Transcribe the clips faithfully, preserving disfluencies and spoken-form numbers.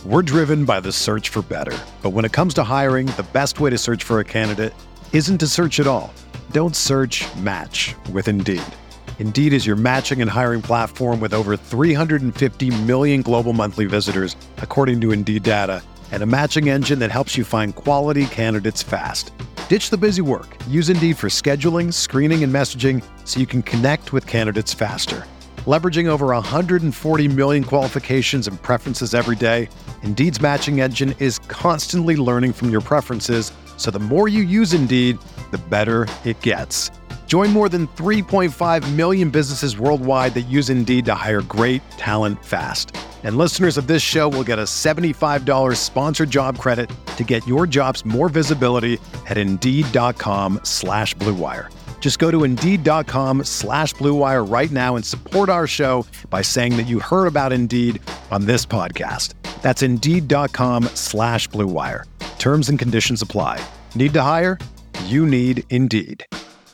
We're driven by the search for better. But when it comes to hiring, the best way to search for a candidate isn't to search at all. Don't search, match with Indeed. Indeed is your matching and hiring platform with over three hundred fifty million global monthly visitors, according to Indeed data, and a matching engine that helps you find quality candidates fast. Ditch the busy work. Use Indeed for scheduling, screening, and messaging so you can connect with candidates faster. Leveraging over one hundred forty million qualifications and preferences every day, Indeed's matching engine is constantly learning from your preferences, so the more you use Indeed, the better it gets. Join more than three point five million businesses worldwide that use Indeed to hire great talent fast. And listeners of this show will get a seventy-five dollars sponsored job credit to get your jobs more visibility at Indeed.com slash Blue Wire. Just go to Indeed.com slash Blue Wire right now and support our show by saying that you heard about Indeed on this podcast. That's Indeed.com slash Blue Wire. Terms and conditions apply. Need to hire? You need Indeed.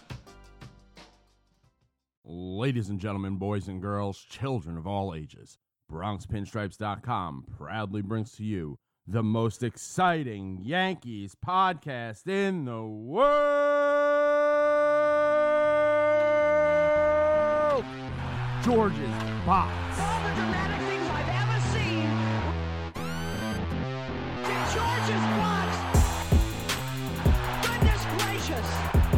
Ladies and gentlemen, boys and girls, children of all ages, Bronx Pinstripes dot com proudly brings to you the most exciting Yankees podcast in the world, George's Box. All the dramatic things I've ever seen. George's Box. Goodness gracious.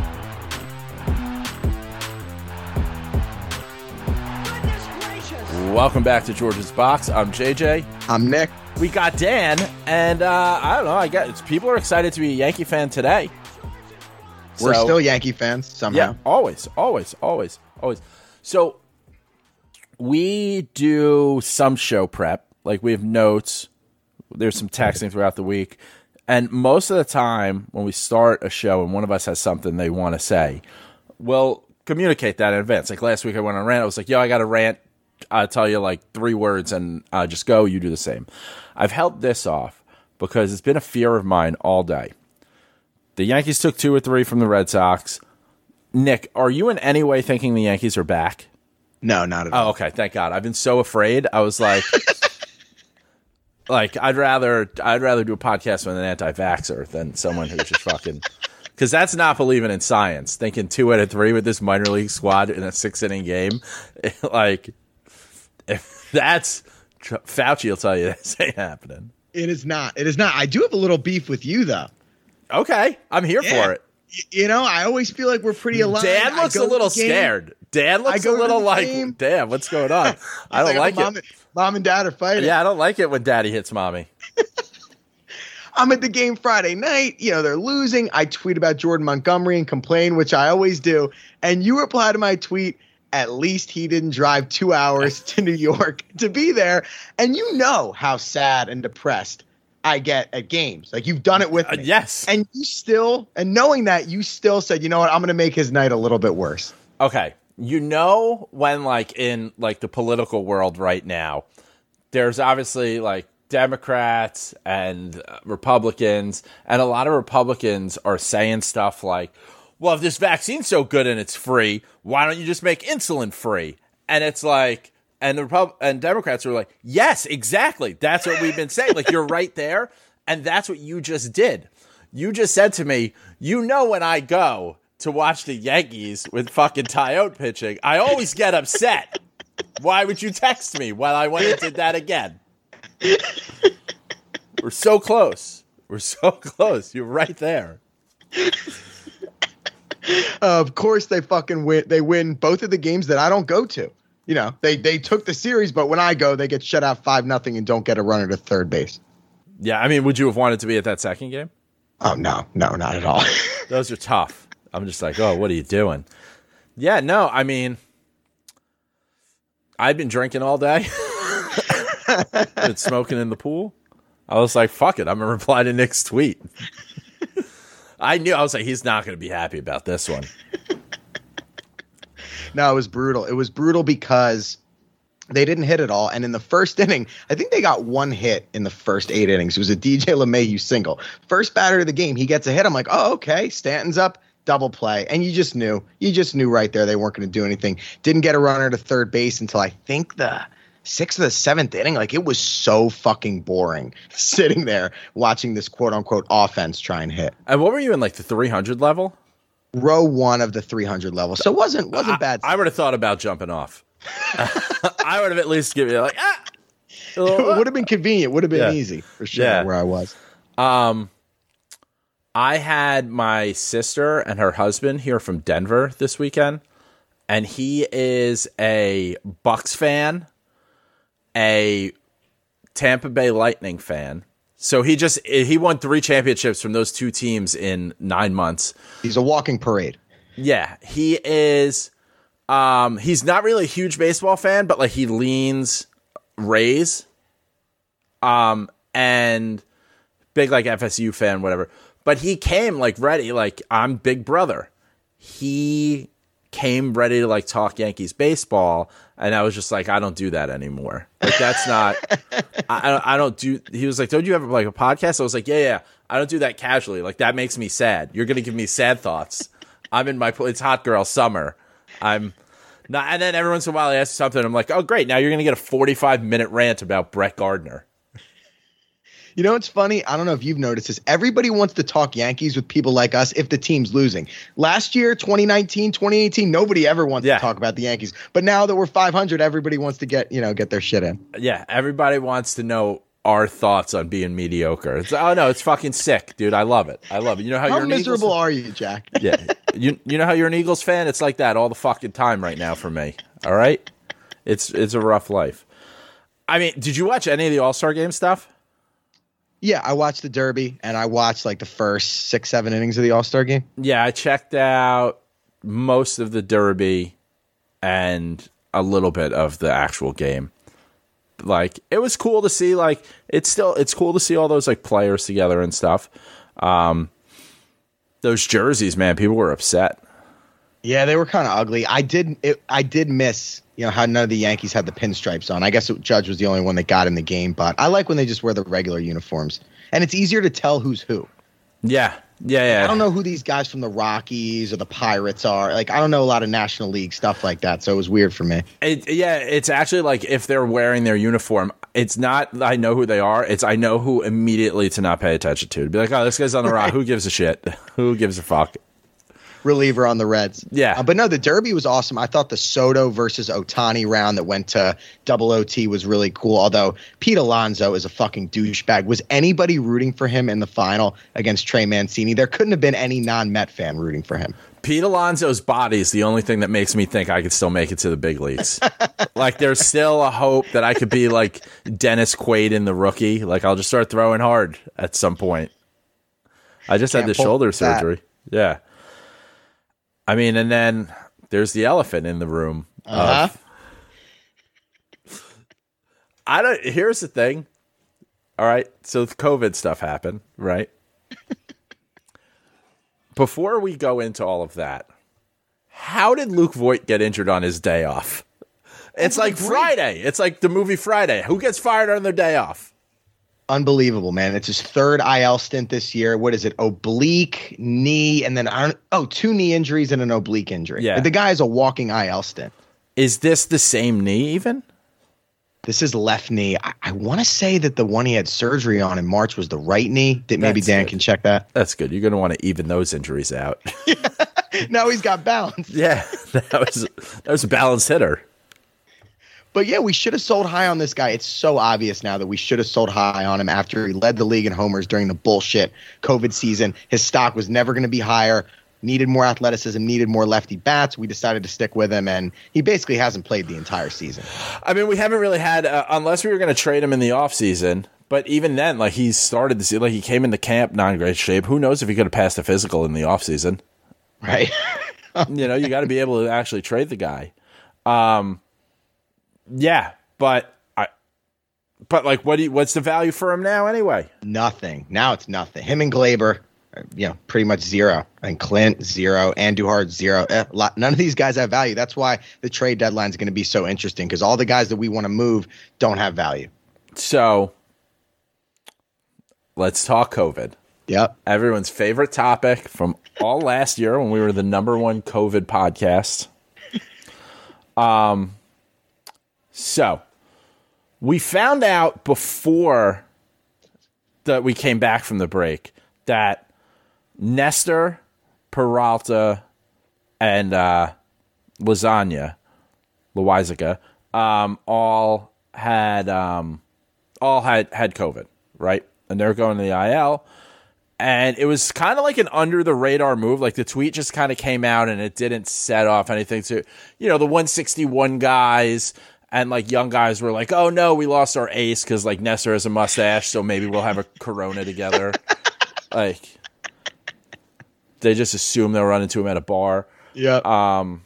Goodness gracious. Welcome back to George's Box. I'm J J. I'm Nick. We got Dan, and uh, I don't know. I guess people are excited to be a Yankee fan today. We're So- still Yankee fans somehow. Yeah, always, always, always, always. So we do some show prep. Like we have notes. There's some texting throughout the week. And most of the time when we start a show and one of us has something they want to say, we'll communicate that in advance. Like last week I went on a rant. I was like, yo, I got a rant. I'll tell you like three words and uh, just go. You do the same. I've held this off because it's been a fear of mine all day. The Yankees took two or three from the Red Sox. Nick, are you in any way thinking the Yankees are back? No, not at all. Oh, okay. Thank God. I've been so afraid. I was like, like I'd rather I'd rather do a podcast with an anti-vaxxer than someone who's just fucking. Because that's not believing in science. Thinking two out of three with this minor league squad in a six inning game, like if that's Fauci will tell you this ain't happening. It is not. It is not. I do have a little beef with you though. Okay, I'm here Yeah. for it. Y- You know, I always feel like we're pretty aligned. Dan I looks go a to little the game. scared. Dan looks go a to little the like, game. damn, what's going on? I don't It's like mom, it. Mom and dad are fighting. Yeah, I don't like it when daddy hits mommy. I'm at the game Friday night. You know, they're losing. I tweet about Jordan Montgomery and complain, which I always do. And you reply to my tweet, at least he didn't drive two hours to New York to be there. And you know how sad and depressed I get at games. Like you've done it with Uh, me. yes. And you still, and knowing that, you still said, you know what, I'm going to make his night a little bit worse. Okay. You know when like in like the political world right now, there's obviously like Democrats and uh, Republicans, and a lot of Republicans are saying stuff like, well, if this vaccine's so good and it's free, why don't you just make insulin free? And it's like, and the Repub- and Democrats are like, yes, exactly. That's what we've been saying. Like, you're right there. And that's what you just did. You just said to me, you know, when I go to watch the Yankees with fucking Tyote pitching, I always get upset. Why would you text me while I went and did that again? We're so close. We're so close. You're right there. Uh, of course, they fucking win. They win both of the games that I don't go to. You know, they they took the series, but when I go, they get shut out five nothing and don't get a runner to third base. Yeah, I mean, would you have wanted to be at that second game? Oh no, no, not at all. Those are tough. I'm just like, oh, what are you doing? Yeah, no, I mean, I've been drinking all day. Been smoking in the pool. I was like, fuck it. I'm going to reply to Nick's tweet. I knew. I was like, he's not going to be happy about this one. No, it was brutal. It was brutal because they didn't hit it all. And in the first inning, I think they got one hit in the first eight innings. It was a D J LeMahieu single. First batter of the game, he gets a hit. I'm like, oh, okay. Stanton's up, double play. And you just knew. You just knew right there they weren't going to do anything. Didn't get a runner to third base until I think the sixth or the seventh inning. Like, it was so fucking boring sitting there watching this quote unquote offense try and hit. And what were you in, like the three hundred level? Row one of the three hundred level. So it wasn't, wasn't I, bad. I would have thought about jumping off. I would have at least given you like, ah! It would have been convenient. Would have been Yeah. easy for sure Yeah. where I was. Um, I had my sister and her husband here from Denver this weekend, and he is a Bucks fan, a Tampa Bay Lightning fan. So he just he won three championships from those two teams in nine months. He's a walking parade. Yeah, he is. Um, he's not really a huge baseball fan, but like he leans Rays. Um, and big like F S U fan, whatever. But he came like ready, like I'm Big Brother. He came ready to like talk Yankees baseball, and I was just like, I don't do that anymore. Like that's not. I I don't do. He was like, don't you have like a podcast? I was like, yeah, yeah. I don't do that casually. Like that makes me sad. You're gonna give me sad thoughts. I'm in my. It's hot girl summer. I'm not. And then every once in a while, I ask something. I'm like, oh great, now you're gonna get a forty-five minute rant about Brett Gardner. You know what's funny? I don't know if you've noticed this. Everybody wants to talk Yankees with people like us if the team's losing. Last year, twenty nineteen, twenty eighteen, nobody ever wants Yeah. to talk about the Yankees. But now that we're five hundred, everybody wants to get, you know, get their shit in. Yeah, everybody wants to know our thoughts on being mediocre. It's, oh no, it's fucking sick, dude. I love it. I love it. You know how, How you're an miserable Eagles are you, Jack? Yeah, you you know how you're an Eagles fan? It's like that all the fucking time right now for me. All right, it's it's a rough life. I mean, did you watch any of the All-Star Game stuff? Yeah, I watched the Derby, and I watched like the first six, seven innings of the All-Star Game. Yeah, I checked out most of the Derby and a little bit of the actual game. Like, it was cool to see, like, it's still, it's cool to see all those, like, players together and stuff. Um, those jerseys, man, people were upset. Yeah, they were kind of ugly. I did it, I did miss, you know, how none of the Yankees had the pinstripes on. I guess it, Judge was the only one that got in the game, but I like when they just wear the regular uniforms. And it's easier to tell who's who. Yeah, yeah, yeah. I don't know who these guys from the Rockies or the Pirates are. Like, I don't know a lot of National League stuff like that, so it was weird for me. It, yeah, it's actually like if they're wearing their uniform, it's not I know who they are. It's I know who immediately to not pay attention to. To be like, oh, this guy's on the rock. Who gives a shit? Who gives a fuck? Reliever on the Reds. Yeah. Uh, but no, the Derby was awesome. I thought the Soto versus Ohtani round that went to double O T was really cool, although Pete Alonso is a fucking douchebag. Was anybody rooting for him in the final against Trey Mancini? There couldn't have been any non-Met fan rooting for him. Pete Alonso's body is the only thing that makes me think I could still make it to the big leagues. Like, there's still a hope that I could be like Dennis Quaid in The Rookie. Like, I'll just start throwing hard at some point. I just Can't had the pull shoulder that. surgery. Yeah. I mean, and then there's the elephant in the room. Uh-huh. Of, I don't. Here's the thing. All right, so the COVID stuff happened, right? Before we go into all of that, how did Luke Voigt get injured on his day off? It's like Friday. It's like the movie Friday. Who gets fired on their day off? Unbelievable, man. It's his third I L stint this year. What is it? Oblique, knee, and then, I don't, oh, two knee injuries and an oblique injury. Yeah. The guy is a walking I L stint. Is this the same knee even? This is left knee. I, I want to say that the one he had surgery on in March was the right knee. That maybe That's Dan good. can check that. That's good. You're going to want to even those injuries out. Now he's got balance. Yeah, that was that was a balanced hitter. But yeah, we should have sold high on this guy. It's so obvious now that we should have sold high on him after he led the league in homers during the bullshit COVID season. His stock was never going to be higher. Needed more athleticism, needed more lefty bats. We decided to stick with him, and he basically hasn't played the entire season. I mean, we haven't really had, uh, unless we were going to trade him in the offseason. But even then, like, he started to see, like, he came into camp not in great shape. Who knows if he could have passed a physical in the offseason? Right? You know, you got to be able to actually trade the guy. Um, yeah, but I, but like, what do you, what's the value for him now anyway? Nothing. Now it's nothing. Him and Glaber, are, you know, pretty much zero. And Clint, zero. And Duhart, zero. Eh, lot, none of these guys have value. That's why the trade deadline is going to be so interesting, because all the guys that we want to move don't have value. So let's talk COVID. Yep. Everyone's favorite topic from all last year when we were the number one COVID podcast. Um, so We found out before that we came back from the break that Nestor, Peralta, and uh, Lasagna, Loizaga, um, all had um, all had, had COVID, right? And they're going to the I L. And it was kind of like an under the radar move. Like the tweet just kind of came out and it didn't set off anything. To, you know, the one sixty-one guys and like young guys were like, oh no, we lost our ace because like Nestor has a mustache, so maybe we'll have a Corona together. Like they just assumed they'll run into him at a bar. Yeah. Um,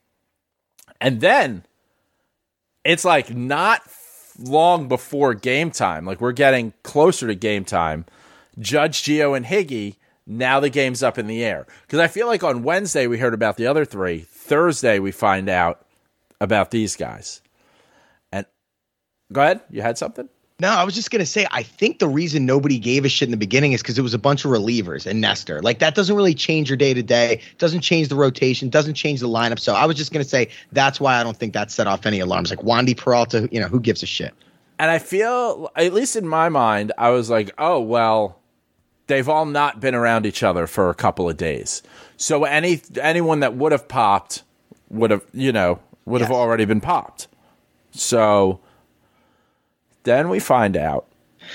and then it's like not long before game time. Like we're getting closer to game time. Judge, Gio, and Higgy, now the game's up in the air. Because I feel like on Wednesday we heard about the other three. Thursday we find out about these guys. And go ahead. You had something? No, I was just going to say, I think the reason nobody gave a shit in the beginning is because it was a bunch of relievers and Nestor. Like, that doesn't really change your day-to-day, doesn't change the rotation, doesn't change the lineup. So I was just going to say that's why I don't think that set off any alarms. Like, Wandy Peralta, you know, who gives a shit? And I feel, at least in my mind, I was like, oh, well, they've all not been around each other for a couple of days. So any anyone that would have popped would have, you know, would yes. have already been popped. So then we find out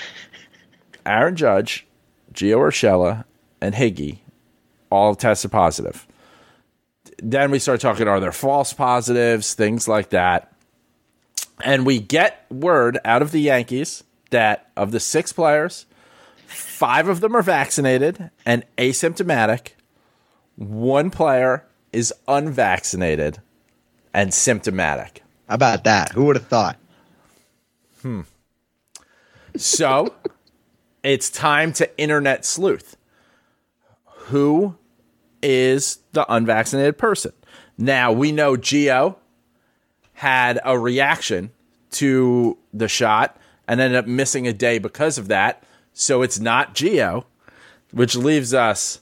Aaron Judge, Gio Urshela, and Higgy all tested positive. Then we start talking, are there false positives, things like that. And we get word out of the Yankees that of the six players, five of them are vaccinated and asymptomatic. One player is unvaccinated and symptomatic. How about that? Who would have thought? Hmm. So it's time to internet sleuth. Who is the unvaccinated person? Now, we know Gio had a reaction to the shot and ended up missing a day because of that. So it's not Gio, which leaves us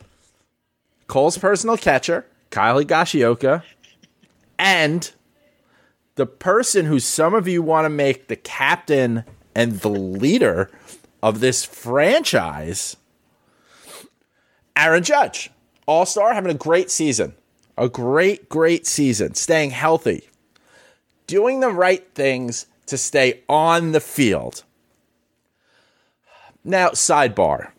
Cole's personal catcher, Kyle Higashioka, and the person who some of you want to make the captain and the leader of this franchise, Aaron Judge. All-star, having a great season. A great, great season. Staying healthy. Doing the right things to stay on the field. Now, sidebar.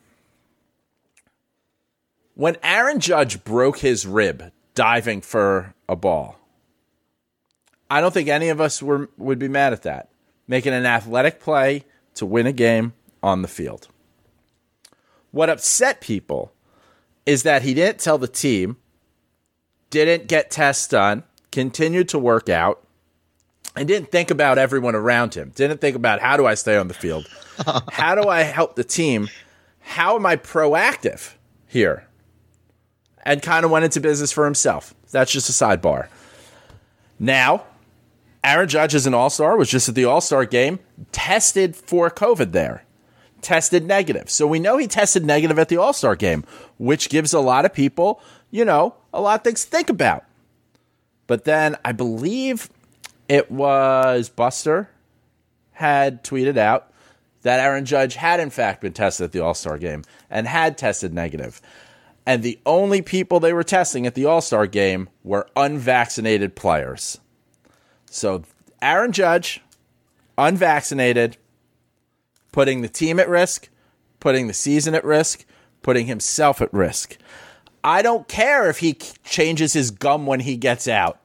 When Aaron Judge broke his rib diving for a ball, I don't think any of us were, would be mad at that. Making an athletic play to win a game on the field. What upset people is that he didn't tell the team, didn't get tests done, continued to work out, and didn't think about everyone around him. Didn't think about, how do I stay on the field? How do I help the team? How am I proactive here? And kind of went into business for himself. That's just a sidebar. Now, Aaron Judge is an all-star, was just at the all-star game, tested for COVID there. Tested negative. So we know he tested negative at the all-star game, which gives a lot of people, you know, a lot of things to think about. But then I believe it was Buster had tweeted out that Aaron Judge had in fact been tested at the all-star game and had tested negative. And the only people they were testing at the all-star game were unvaccinated players. So Aaron Judge, unvaccinated, putting the team at risk, putting the season at risk, putting himself at risk. I don't care if he changes his gum when he gets out.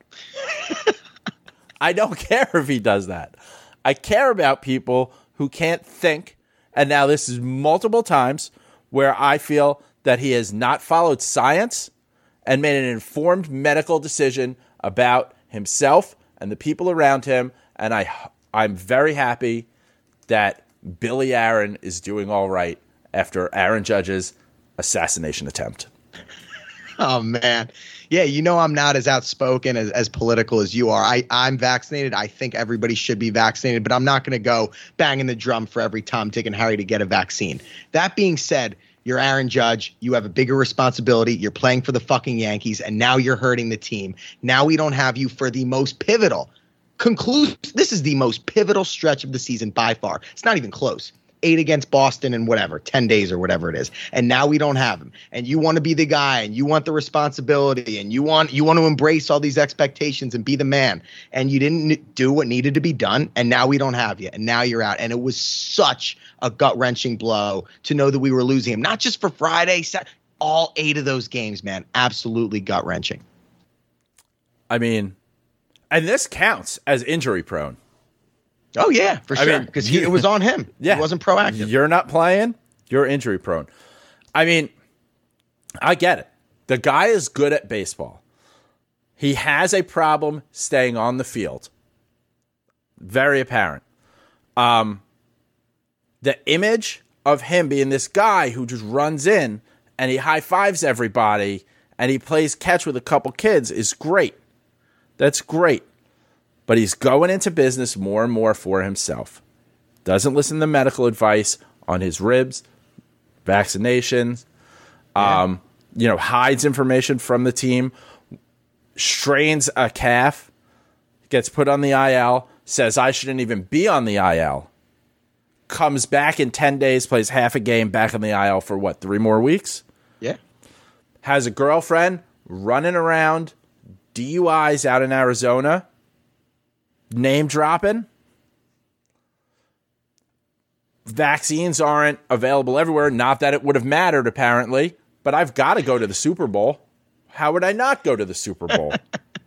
I don't care if he does that. I care about people who can't think. And now this is multiple times where I feel that he has not followed science and made an informed medical decision about himself and the people around him. And I, I'm very happy that Billy Aaron is doing all right after Aaron Judge's assassination attempt. Oh, man. Yeah, you know I'm not as outspoken, as, as political as you are. I, I'm vaccinated. I think everybody should be vaccinated, but I'm not going to go banging the drum for every Tom, Dick, and Harry to get a vaccine. That being said, you're Aaron Judge. You have a bigger responsibility. You're playing for the fucking Yankees, and now you're hurting the team. Now we don't have you for the most pivotal conclusive. This is the most pivotal stretch of the season by far. It's not even close. Eight against Boston and whatever, ten days or whatever it is. And now we don't have him. And you want to be the guy and you want the responsibility and you want you want to embrace all these expectations and be the man. And you didn't do what needed to be done. And now we don't have you. And now you're out. And it was such a gut-wrenching blow to know that we were losing him. Not just for Friday, all eight of those games, man. Absolutely gut-wrenching. I mean, and this counts as injury prone. Oh, yeah, for I sure. mean, Because it was on him. Yeah. He wasn't proactive. You're not playing, you're injury prone. I mean, I get it. The guy is good at baseball. He has a problem staying on the field. Very apparent. Um, the image of him being this guy who just runs in and he high-fives everybody and he plays catch with a couple kids is great. That's great. But he's going into business more and more for himself. Doesn't listen to medical advice on his ribs, vaccinations, Yeah. um, you know, hides information from the team, strains a calf, gets put on the I L, says I shouldn't even be on the I L, comes back in ten days, plays half a game, back on the I L for what, three more weeks? Yeah. Has a girlfriend running around, D U Is out in Arizona, name dropping. Vaccines aren't available everywhere. Not that it would have mattered, apparently, but I've got to go to the Super Bowl. How would I not go to the Super Bowl?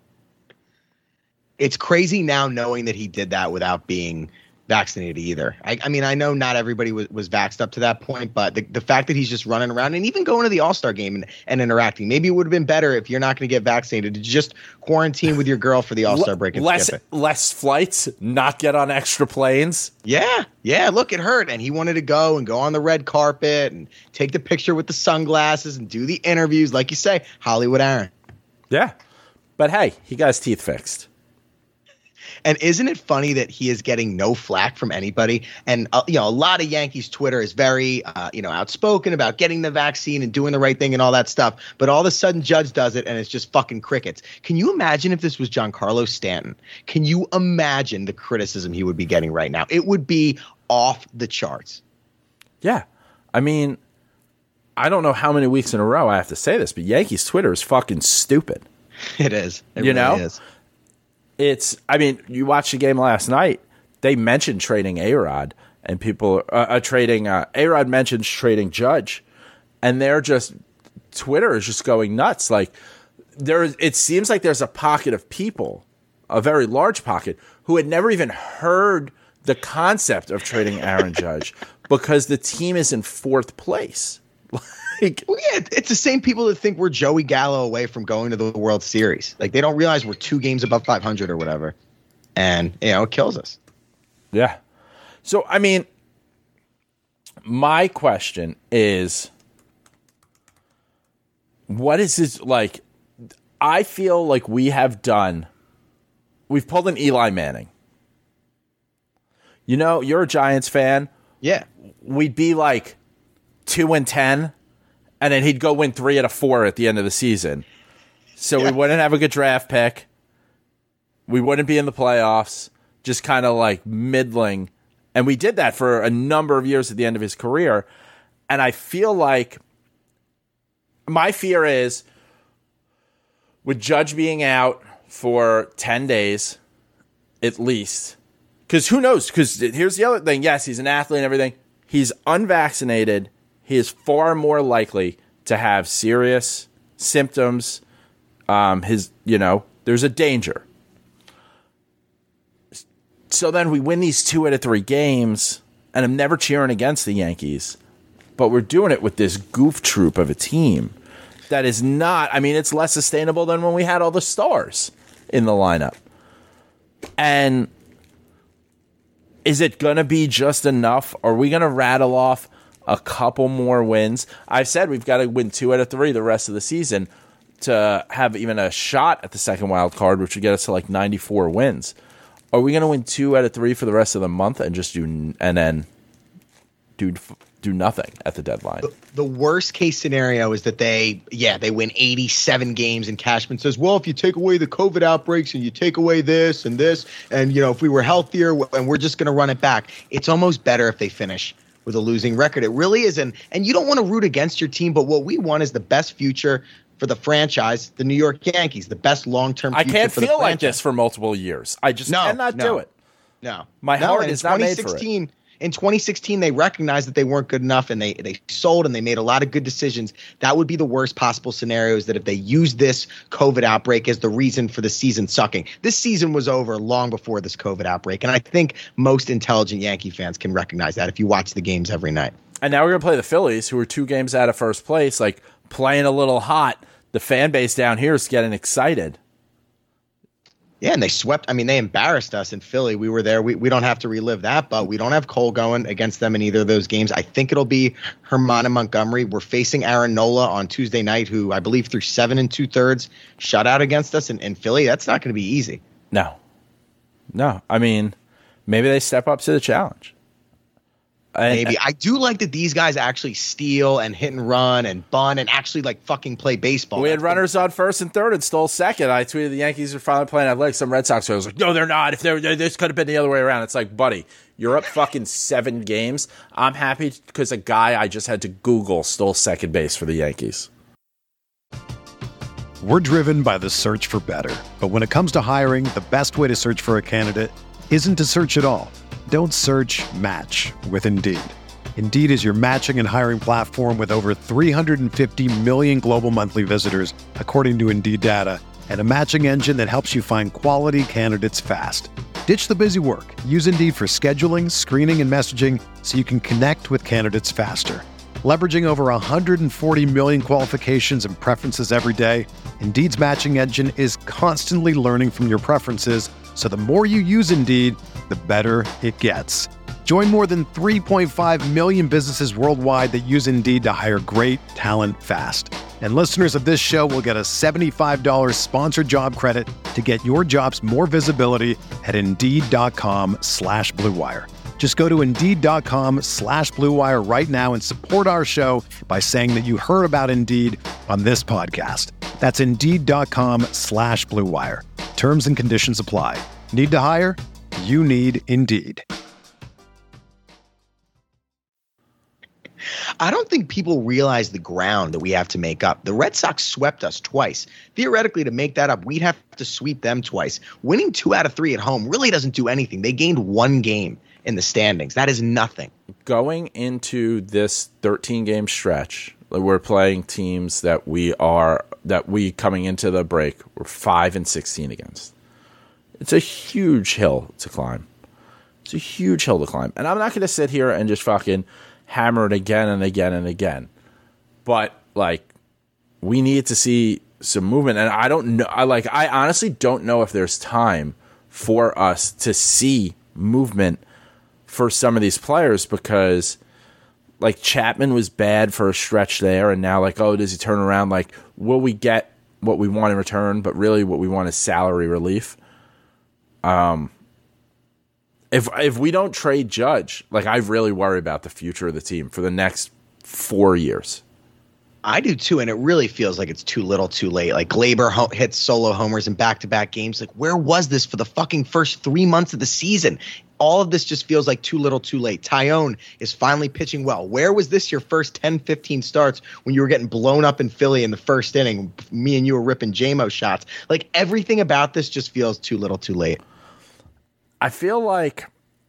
It's crazy now knowing that he did that without being vaccinated either. I, I mean, I know not everybody was, was vaxxed up to that point, but the, the fact that he's just running around and even going to the All-Star game and, and interacting, maybe it would have been better if you're not going to get vaccinated to just quarantine with your girl for the All-Star break and less, skip it. less flights, not get on extra planes. Yeah, yeah, look, it hurt. And he wanted to go and go on the red carpet and take the picture with the sunglasses and do the interviews. Like you say, Hollywood Aaron. Yeah. But hey, he got his teeth fixed. And isn't it funny that he is getting no flack from anybody? And, uh, you know, a lot of Yankees Twitter is very, uh, you know, outspoken about getting the vaccine and doing the right thing and all that stuff. But all of a sudden Judge does it and it's just fucking crickets. Can you imagine if this was Giancarlo Stanton? Can you imagine the criticism he would be getting right now? It would be off the charts. Yeah. I mean, I don't know how many weeks in a row I have to say this, but Yankees Twitter is fucking stupid. It is. It You really know? is. It's, I mean, you watched the game last night. They mentioned trading A-Rod, and people uh, uh, trading uh, A-Rod mentions trading Judge, and they're just Twitter is just going nuts. Like there, it seems like there's a pocket of people, a very large pocket, who had never even heard the concept of trading Aaron Judge because the team is in fourth place. Like, Well, yeah, it's the same people that think we're Joey Gallo away from going to the World Series. Like they don't realize we're two games above five hundred or whatever. And, you know, it kills us. yeah. So, I mean, my question is, what is this like? I feel like we have done, we've pulled an Eli Manning. You know, you're a Giants fan. Yeah. We'd be like two and ten, and then he'd go win three out of four at the end of the season. So Yeah. we wouldn't have a good draft pick. We wouldn't be in the playoffs, just kind of like middling. And we did that for a number of years at the end of his career. And I feel like my fear is with Judge being out for ten days at least, because who knows? Because here's the other thing. Yes, he's an athlete and everything. He's unvaccinated. He is far more likely to have serious symptoms. Um, his, you know, there's a danger. So then we win these two out of three games, and I'm never cheering against the Yankees, but we're doing it with this goof troop of a team that is not, I mean, it's less sustainable than when we had all the stars in the lineup. And is it going to be just enough? Are we going to rattle off a couple more wins? I've said we've got to win two out of three the rest of the season to have even a shot at the second wild card, which would get us to like ninety-four wins. Are we going to win two out of three for the rest of the month and just do and then do do do nothing at the deadline. The, the worst case scenario is that they, yeah, they win eighty-seven games, and Cashman says, well, if you take away the COVID outbreaks and you take away this and this, and, you know, if we were healthier and we're just going to run it back, it's almost better if they finish with a losing record. It really is. And, and you don't want to root against your team, but what we want is the best future for the franchise, the New York Yankees, the best long-term future I can't for the feel like franchise. this for multiple years. I just No, cannot no. do it. No. My no, heart in is not made for it. twenty sixteen In twenty sixteen, they recognized that they weren't good enough, and they they sold, and they made a lot of good decisions. That would be the worst possible scenario, is that if they use this COVID outbreak as the reason for the season sucking. This season was over long before this COVID outbreak, and I think most intelligent Yankee fans can recognize that if you watch the games every night. And now we're going to play the Phillies, who are two games out of first place, like playing a little hot. The fan base down here is getting excited. Yeah, and they swept. I mean, they embarrassed us in Philly. We were there. We we don't have to relive that, but we don't have Cole going against them in either of those games. I think it'll be Herman and Montgomery. We're facing Aaron Nola on Tuesday night, who I believe threw seven and two thirds shutout against us in, in Philly. That's not going to be easy. No. No. I mean, maybe they step up to the challenge. Maybe. I do like that these guys actually steal and hit and run and bunt and actually like fucking play baseball. We had That's runners on first and third and stole second. I tweeted the Yankees are finally playing athletics. Some Red Sox fans were like, no, they're not. If they're, this could have been the other way around. It's like, buddy, you're up fucking seven games. I'm happy because a guy I just had to Google stole second base for the Yankees. We're driven by the search for better. But when it comes to hiring, the best way to search for a candidate isn't to search at all. Don't search, match with Indeed. Indeed is your matching and hiring platform with over three hundred fifty million global monthly visitors, according to Indeed data, and a matching engine that helps you find quality candidates fast. Ditch the busy work. Use Indeed for scheduling, screening, and messaging so you can connect with candidates faster. Leveraging over one hundred forty million qualifications and preferences every day, Indeed's matching engine is constantly learning from your preferences, so the more you use Indeed, the better it gets. Join more than three point five million businesses worldwide that use Indeed to hire great talent fast. And listeners of this show will get a seventy-five dollars sponsored job credit to get your jobs more visibility at Indeed.com slash Blue Wire. Just go to Indeed.com slash Blue Wire right now and support our show by saying that you heard about Indeed on this podcast. That's Indeed.com slash Blue Wire. Terms and conditions apply. Need to hire? You need Indeed. I don't think people realize the ground that we have to make up. The Red Sox swept us twice. Theoretically, to make that up, we'd have to sweep them twice. Winning two out of three at home really doesn't do anything. They gained one game in the standings. That is nothing. Going into this thirteen-game stretch, we're playing teams that we are that we coming into the break we're five and sixteen against. It's a huge hill to climb. It's a huge hill to climb, and I'm not going to sit here and just fucking hammer it again and again and again. But like, we need to see some movement, and I don't know. I like. I honestly don't know if there's time for us to see movement for some of these players, because like Chapman was bad for a stretch there, and now like, oh, does he turn around? Like, will we get what we want in return? But really, what we want is salary relief. Um, if if we don't trade Judge, like, I really worry about the future of the team for the next four years. I do too, and it really feels like it's too little, too late. Like Glaber ho- hits solo homers in back-to-back games. Like, where was this for the fucking first three months of the season? All of this just feels like too little, too late. Tyone is finally pitching well. Where was this your first ten, fifteen starts when you were getting blown up in Philly in the first inning? Me and you were ripping J M O shots. Like, everything about this just feels too little, too late. I feel like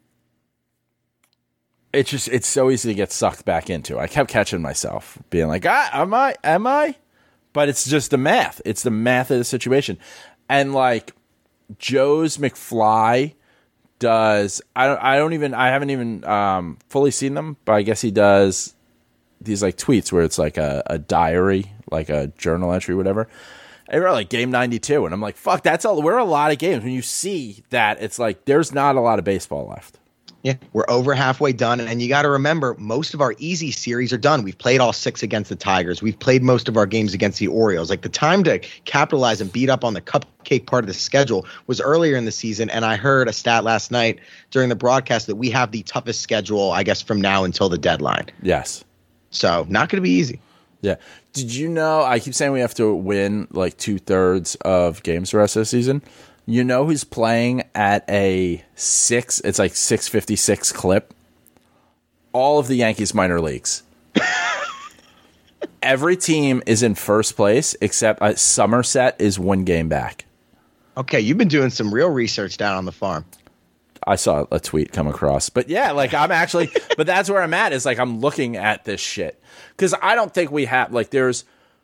it's just it's so easy to get sucked back into. I kept catching myself being like, ah, am I? Am I? But it's just the math. It's the math of the situation. And like Joe's McFly does, I don't, I don't even, I haven't even um, fully seen them, but I guess he does these like tweets where it's like a, a diary, like a journal entry, whatever. And we're like game ninety-two, and I'm like, fuck, that's all. We're a lot of games. When you see that, it's like there's not a lot of baseball left. Yeah, we're over halfway done. And you got to remember, most of our easy series are done. We've played all six against the Tigers. We've played most of our games against the Orioles. Like, the time to capitalize and beat up on the cupcake part of the schedule was earlier in the season. And I heard a stat last night during the broadcast that we have the toughest schedule, I guess, from now until the deadline. Yes. So not going to be easy. Yeah. Did you know, I keep saying we have to win like two thirds of games the rest of the season. You know who's playing at a six? It's like six fifty-six clip. All of the Yankees minor leagues. Every team is in first place except uh, Somerset is one game back. Okay, you've been doing some real research down on the farm. I saw a tweet come across. But yeah, like I'm actually, but that's where I'm at is like I'm looking at this shit. Because I don't think we have, like there's,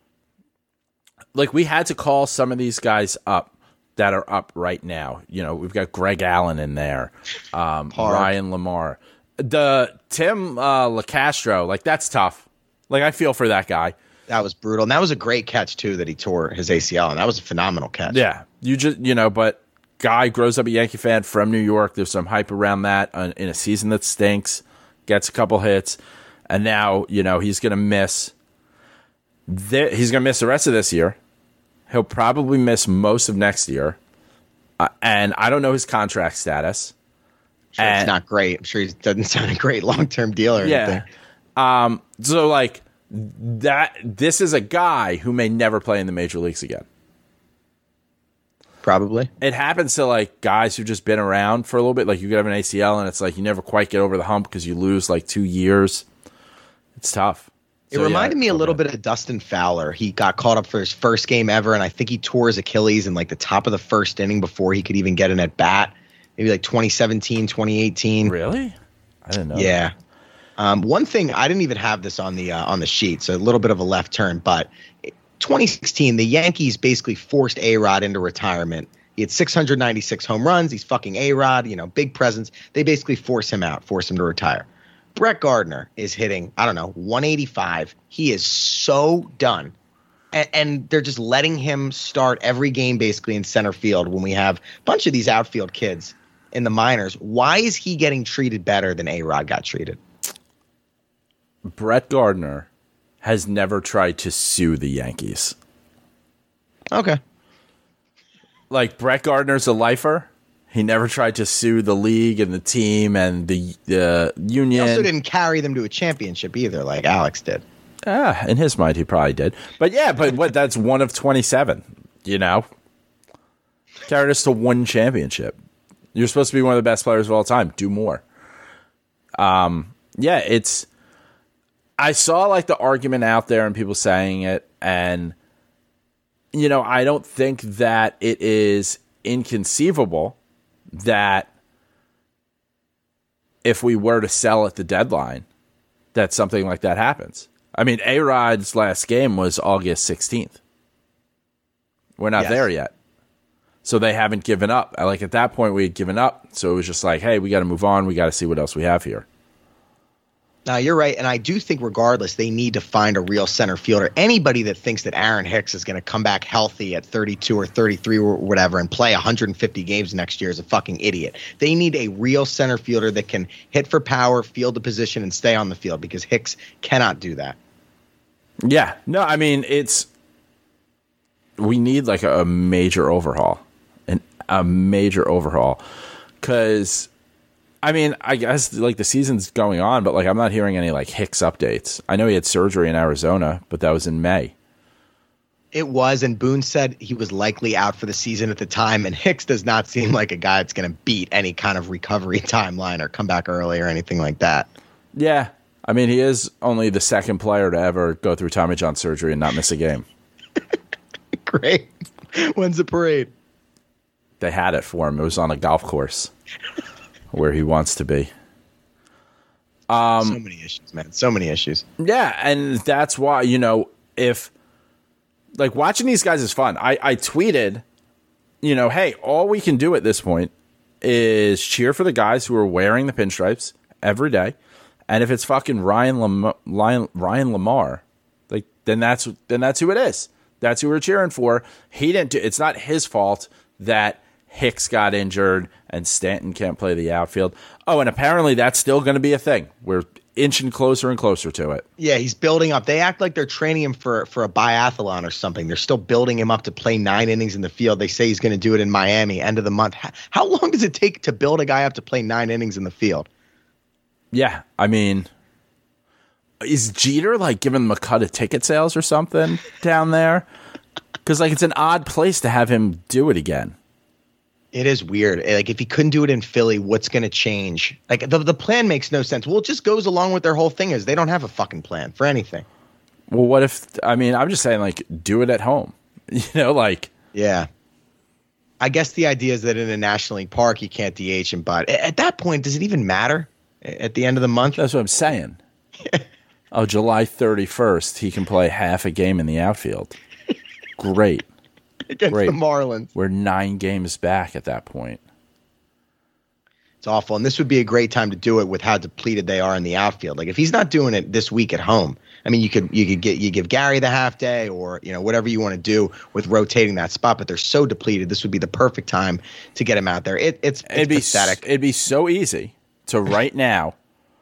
like we had to call some of these guys up that are up right now. You know, we've got Greg Allen in there, um, Ryan Lamar. The Tim uh, LaCastro, like that's tough. Like I feel for that guy. That was brutal. And that was a great catch, too, that he tore his A C L. And that was a phenomenal catch. Yeah. You just, you know, but guy grows up a Yankee fan from New York. There's some hype around that uh, in a season that stinks, gets a couple hits. And now, you know, he's going to miss, th- he's going to miss the rest of this year. He'll probably miss most of next year. Uh, and I don't know his contract status. Sure, and, it's not great. I'm sure he doesn't sound a great long-term deal or yeah. anything. Um, so, like, that this is a guy who may never play in the major leagues again. Probably. It happens to, like, guys who've just been around for a little bit. Like, you could have an A C L, and it's like you never quite get over the hump because you lose, like, two years. It's tough. It So, reminded yeah, me a okay. little bit of Dustin Fowler. He got caught up for his first game ever, and I think he tore his Achilles in like the top of the first inning before he could even get an at bat. Maybe like twenty seventeen, twenty eighteen. Really? I didn't know. Yeah. Um, one thing, I didn't even have this on the uh, on the sheet, so a little bit of a left turn. But twenty sixteen, the Yankees basically forced A-Rod into retirement. He had six hundred ninety-six home runs. He's fucking A-Rod, you know, big presence. They basically force him out, force him to retire. Brett Gardner is hitting, I don't know, one eighty-five. He is so done. And, and they're just letting him start every game basically in center field when we have a bunch of these outfield kids in the minors. Why is he getting treated better than A-Rod got treated? Brett Gardner has never tried to sue the Yankees. Okay. Like, Brett Gardner's a lifer. He never tried to sue the league and the team and the uh, union. He also didn't carry them to a championship either, like Alex did. Ah, in his mind, he probably did. But yeah, but what? That's one of twenty-seven, you know? Carried us to one championship. You're supposed to be one of the best players of all time. Do more. Um, yeah, it's... I saw, like, the argument out there and people saying it, and, you know, I don't think that it is inconceivable that if we were to sell at the deadline, that something like that happens. I mean, A-Rod's last game was August sixteenth. We're not Yes. there yet. So they haven't given up. Like, at that point, we had given up. So it was just like, hey, we got to move on. We got to see what else we have here. Now, you're right, and I do think regardless, they need to find a real center fielder. Anybody that thinks that Aaron Hicks is going to come back healthy at thirty-two or thirty-three or whatever and play one hundred fifty games next year is a fucking idiot. They need a real center fielder that can hit for power, field the position, and stay on the field because Hicks cannot do that. Yeah. No, I mean, it's... We need, like, a, a major overhaul. An, a major overhaul. Because... I mean, I guess, like, the season's going on, but, like, I'm not hearing any, like, Hicks updates. I know he had surgery in Arizona, but that was in May. It was, and Boone said he was likely out for the season at the time, and Hicks does not seem like a guy that's going to beat any kind of recovery timeline or come back early or anything like that. Yeah. I mean, he is only the second player to ever go through Tommy John surgery and not miss a game. Great. When's the parade? They had it for him. It was on a golf course where he wants to be. Um, so many issues, man. So many issues. Yeah, and that's why, you know, if, like, watching these guys is fun. I, I tweeted, you know, hey, all we can do at this point is cheer for the guys who are wearing the pinstripes every day. And if it's fucking Ryan Lam- Ryan, Ryan Lamar, like, then that's then that's who it is. That's who we're cheering for. He didn't do, it's not his fault that Hicks got injured and Stanton can't play the outfield. Oh, and apparently that's still going to be a thing. We're inching closer and closer to it. Yeah, he's building up. They act like they're training him for for a biathlon or something. They're still building him up to play nine innings in the field. They say he's going to do it in Miami, end of the month. How long does it take to build a guy up to play nine innings in the field? Yeah, I mean, is Jeter like giving them a cut of ticket sales or something down there? Because like it's an odd place to have him do it again. It is weird. Like if he couldn't do it in Philly, what's going to change? Like the the plan makes no sense. Well, it just goes along with their whole thing is they don't have a fucking plan for anything. Well, what if, I mean, I'm just saying like do it at home, you know, like. Yeah. I guess the idea is that in a National League park, you can't D H him, but at that point, does it even matter at the end of the month? That's what I'm saying. Oh, July thirty-first, he can play half a game in the outfield. Great. Against Great. the Marlins. We're nine games back at that point. It's awful. And this would be a great time to do it with how depleted they are in the outfield. Like if he's not doing it this week at home, I mean, you could you could get you give Gary the half day or, you know, whatever you want to do with rotating that spot, but they're so depleted. This would be the perfect time to get him out there. It, it's it's it'd be, pathetic. It'd be so easy to right now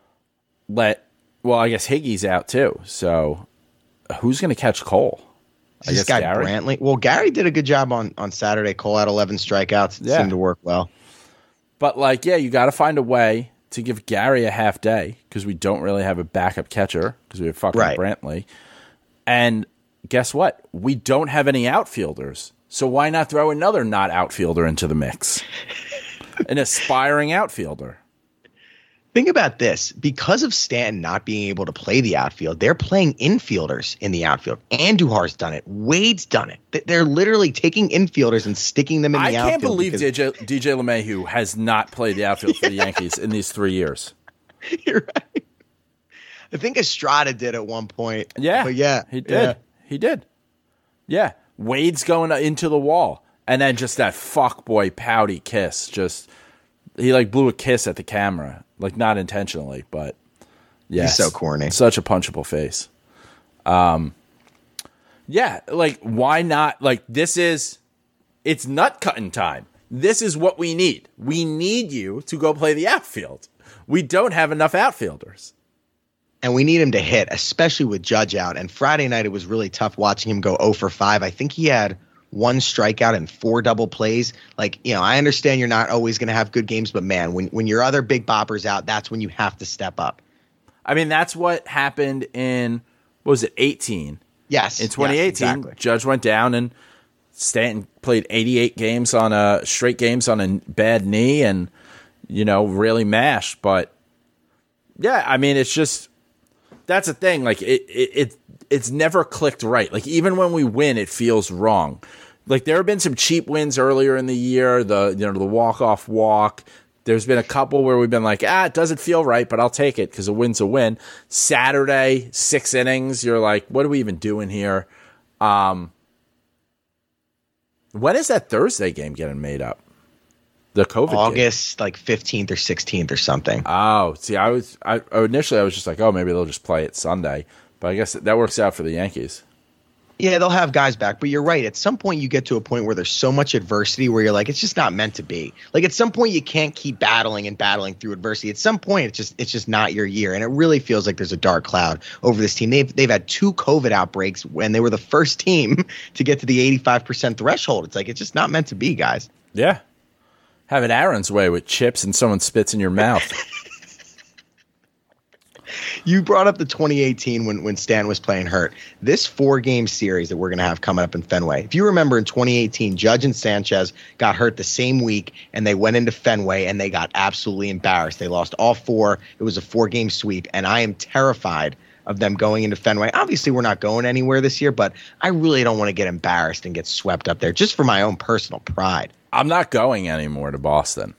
let, well, I guess Higgy's out too. So who's going to catch Cole? I This guess guy Gary. Brantley. Well, Gary did a good job on, on Saturday. Cole had eleven strikeouts. It Yeah. seemed to work well. But like, yeah, you got to find a way to give Gary a half day because we don't really have a backup catcher because we have fucking Right. Brantley. And guess what? We don't have any outfielders. So why not throw another not outfielder into the mix? An aspiring outfielder. Think about this. Because of Stanton not being able to play the outfield, they're playing infielders in the outfield. Andujar's done it. Wade's done it. Th- They're literally taking infielders and sticking them in the I outfield. can't believe because- D J, D J LeMahieu has not played the outfield for the Yankees in these three years. You're right. I think Estrada did at one point. Yeah. But yeah. He did. yeah. He did. Yeah. Wade's going into the wall. And then just that fuckboy pouty kiss. Just, he like blew a kiss at the camera. Like not intentionally, but yes. He's so corny. Such a punchable face. Um, yeah. Like why not? Like this is, it's nut cutting time. This is what we need. We need you to go play the outfield. We don't have enough outfielders. And we need him to hit, especially with Judge out. And Friday night, it was really tough watching him go oh for five. I think he had one strikeout and four double plays. Like, you know, I understand you're not always going to have good games, but man, when, when your other big bopper's out, that's when you have to step up. I mean, that's what happened in, what was it, eighteen? Yes. In twenty eighteen, yes, exactly. Judge went down and Stanton played eighty-eight games on a straight games on a bad knee and, you know, really mashed. But yeah, I mean, it's just, that's the thing. Like it, it, it, it's never clicked right. Like even when we win, it feels wrong. Like there have been some cheap wins earlier in the year. The, you know, the walk-off walk. There's been a couple where we've been like, ah, it doesn't feel right, but I'll take it because a win's a win. Saturday, six innings. You're like, what are we even doing here? Um, when is that Thursday game getting made up? The COVID game. August like fifteenth or sixteenth or something. Oh, see, I was I initially I was just like, oh, maybe they'll just play it Sunday, but I guess that works out for the Yankees. Yeah, they'll have guys back, but you're right. At some point, you get to a point where there's so much adversity where you're like, it's just not meant to be. Like at some point, you can't keep battling and battling through adversity. At some point, it's just it's just not your year, and it really feels like there's a dark cloud over this team. They've they've had two COVID outbreaks when they were the first team to get to the eighty-five percent threshold. It's like it's just not meant to be, guys. Yeah, have it Aaron's way with chips and someone spits in your mouth. You brought up the twenty eighteen when, when Stan was playing hurt. This four-game series that we're going to have coming up in Fenway. If you remember in twenty eighteen, Judge and Sanchez got hurt the same week, and they went into Fenway, and they got absolutely embarrassed. They lost all four. It was a four-game sweep, and I am terrified of them going into Fenway. Obviously, we're not going anywhere this year, but I really don't want to get embarrassed and get swept up there just for my own personal pride. I'm not going anymore to Boston,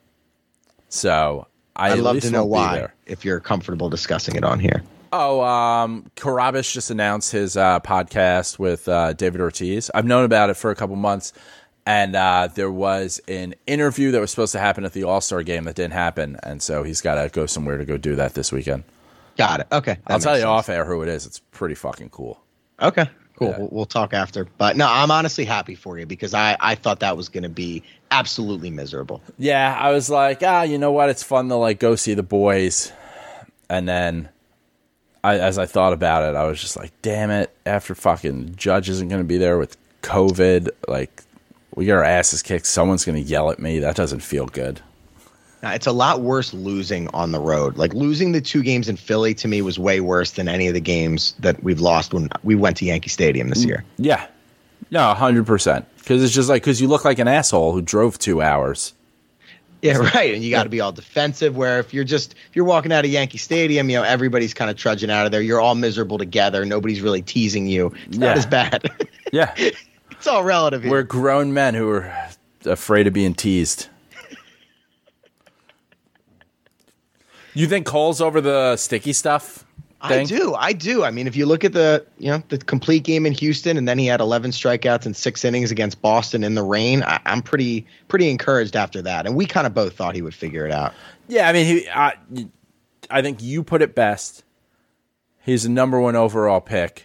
so I I'd at love least to know won't be why, there. if you're comfortable discussing it on here. Oh, um, Carabas just announced his uh, podcast with uh, David Ortiz. I've known about it for a couple months, and uh, there was an interview that was supposed to happen at the All-Star game that didn't happen, and so he's got to go somewhere to go do that this weekend. Got it. Okay. that I'll tell makes you sense. off air who it is. It's pretty fucking cool. Okay, Cool. Yeah. We'll, we'll talk after. But no, I'm honestly happy for you because I, I thought that was going to be absolutely miserable. Yeah, I was like, ah, you know what? It's fun to like go see the boys. And then I, as I thought about it, I was just like, damn it. After fucking Judge isn't going to be there with COVID, like we get our asses kicked. Someone's going to yell at me. That doesn't feel good. Now, it's a lot worse losing on the road. Like losing the two games in Philly to me was way worse than any of the games that we've lost when we went to Yankee Stadium this year. Yeah. No, one hundred percent. Because it's just like, because you look like an asshole who drove two hours. Yeah, right. And you got to be all defensive where if you're just, if you're walking out of Yankee Stadium, you know, everybody's kind of trudging out of there. You're all miserable together. Nobody's really teasing you. It's Yeah. not as bad. Yeah. It's all relative here. We're grown men who are afraid of being teased. You think Cole's over the sticky stuff thing? I do. I do. I mean, if you look at the, you know, the complete game in Houston and then he had eleven strikeouts in six innings against Boston in the rain, I, I'm pretty pretty encouraged after that. And we kind of both thought he would figure it out. Yeah, I mean, he. I, I think you put it best. He's the number one overall pick.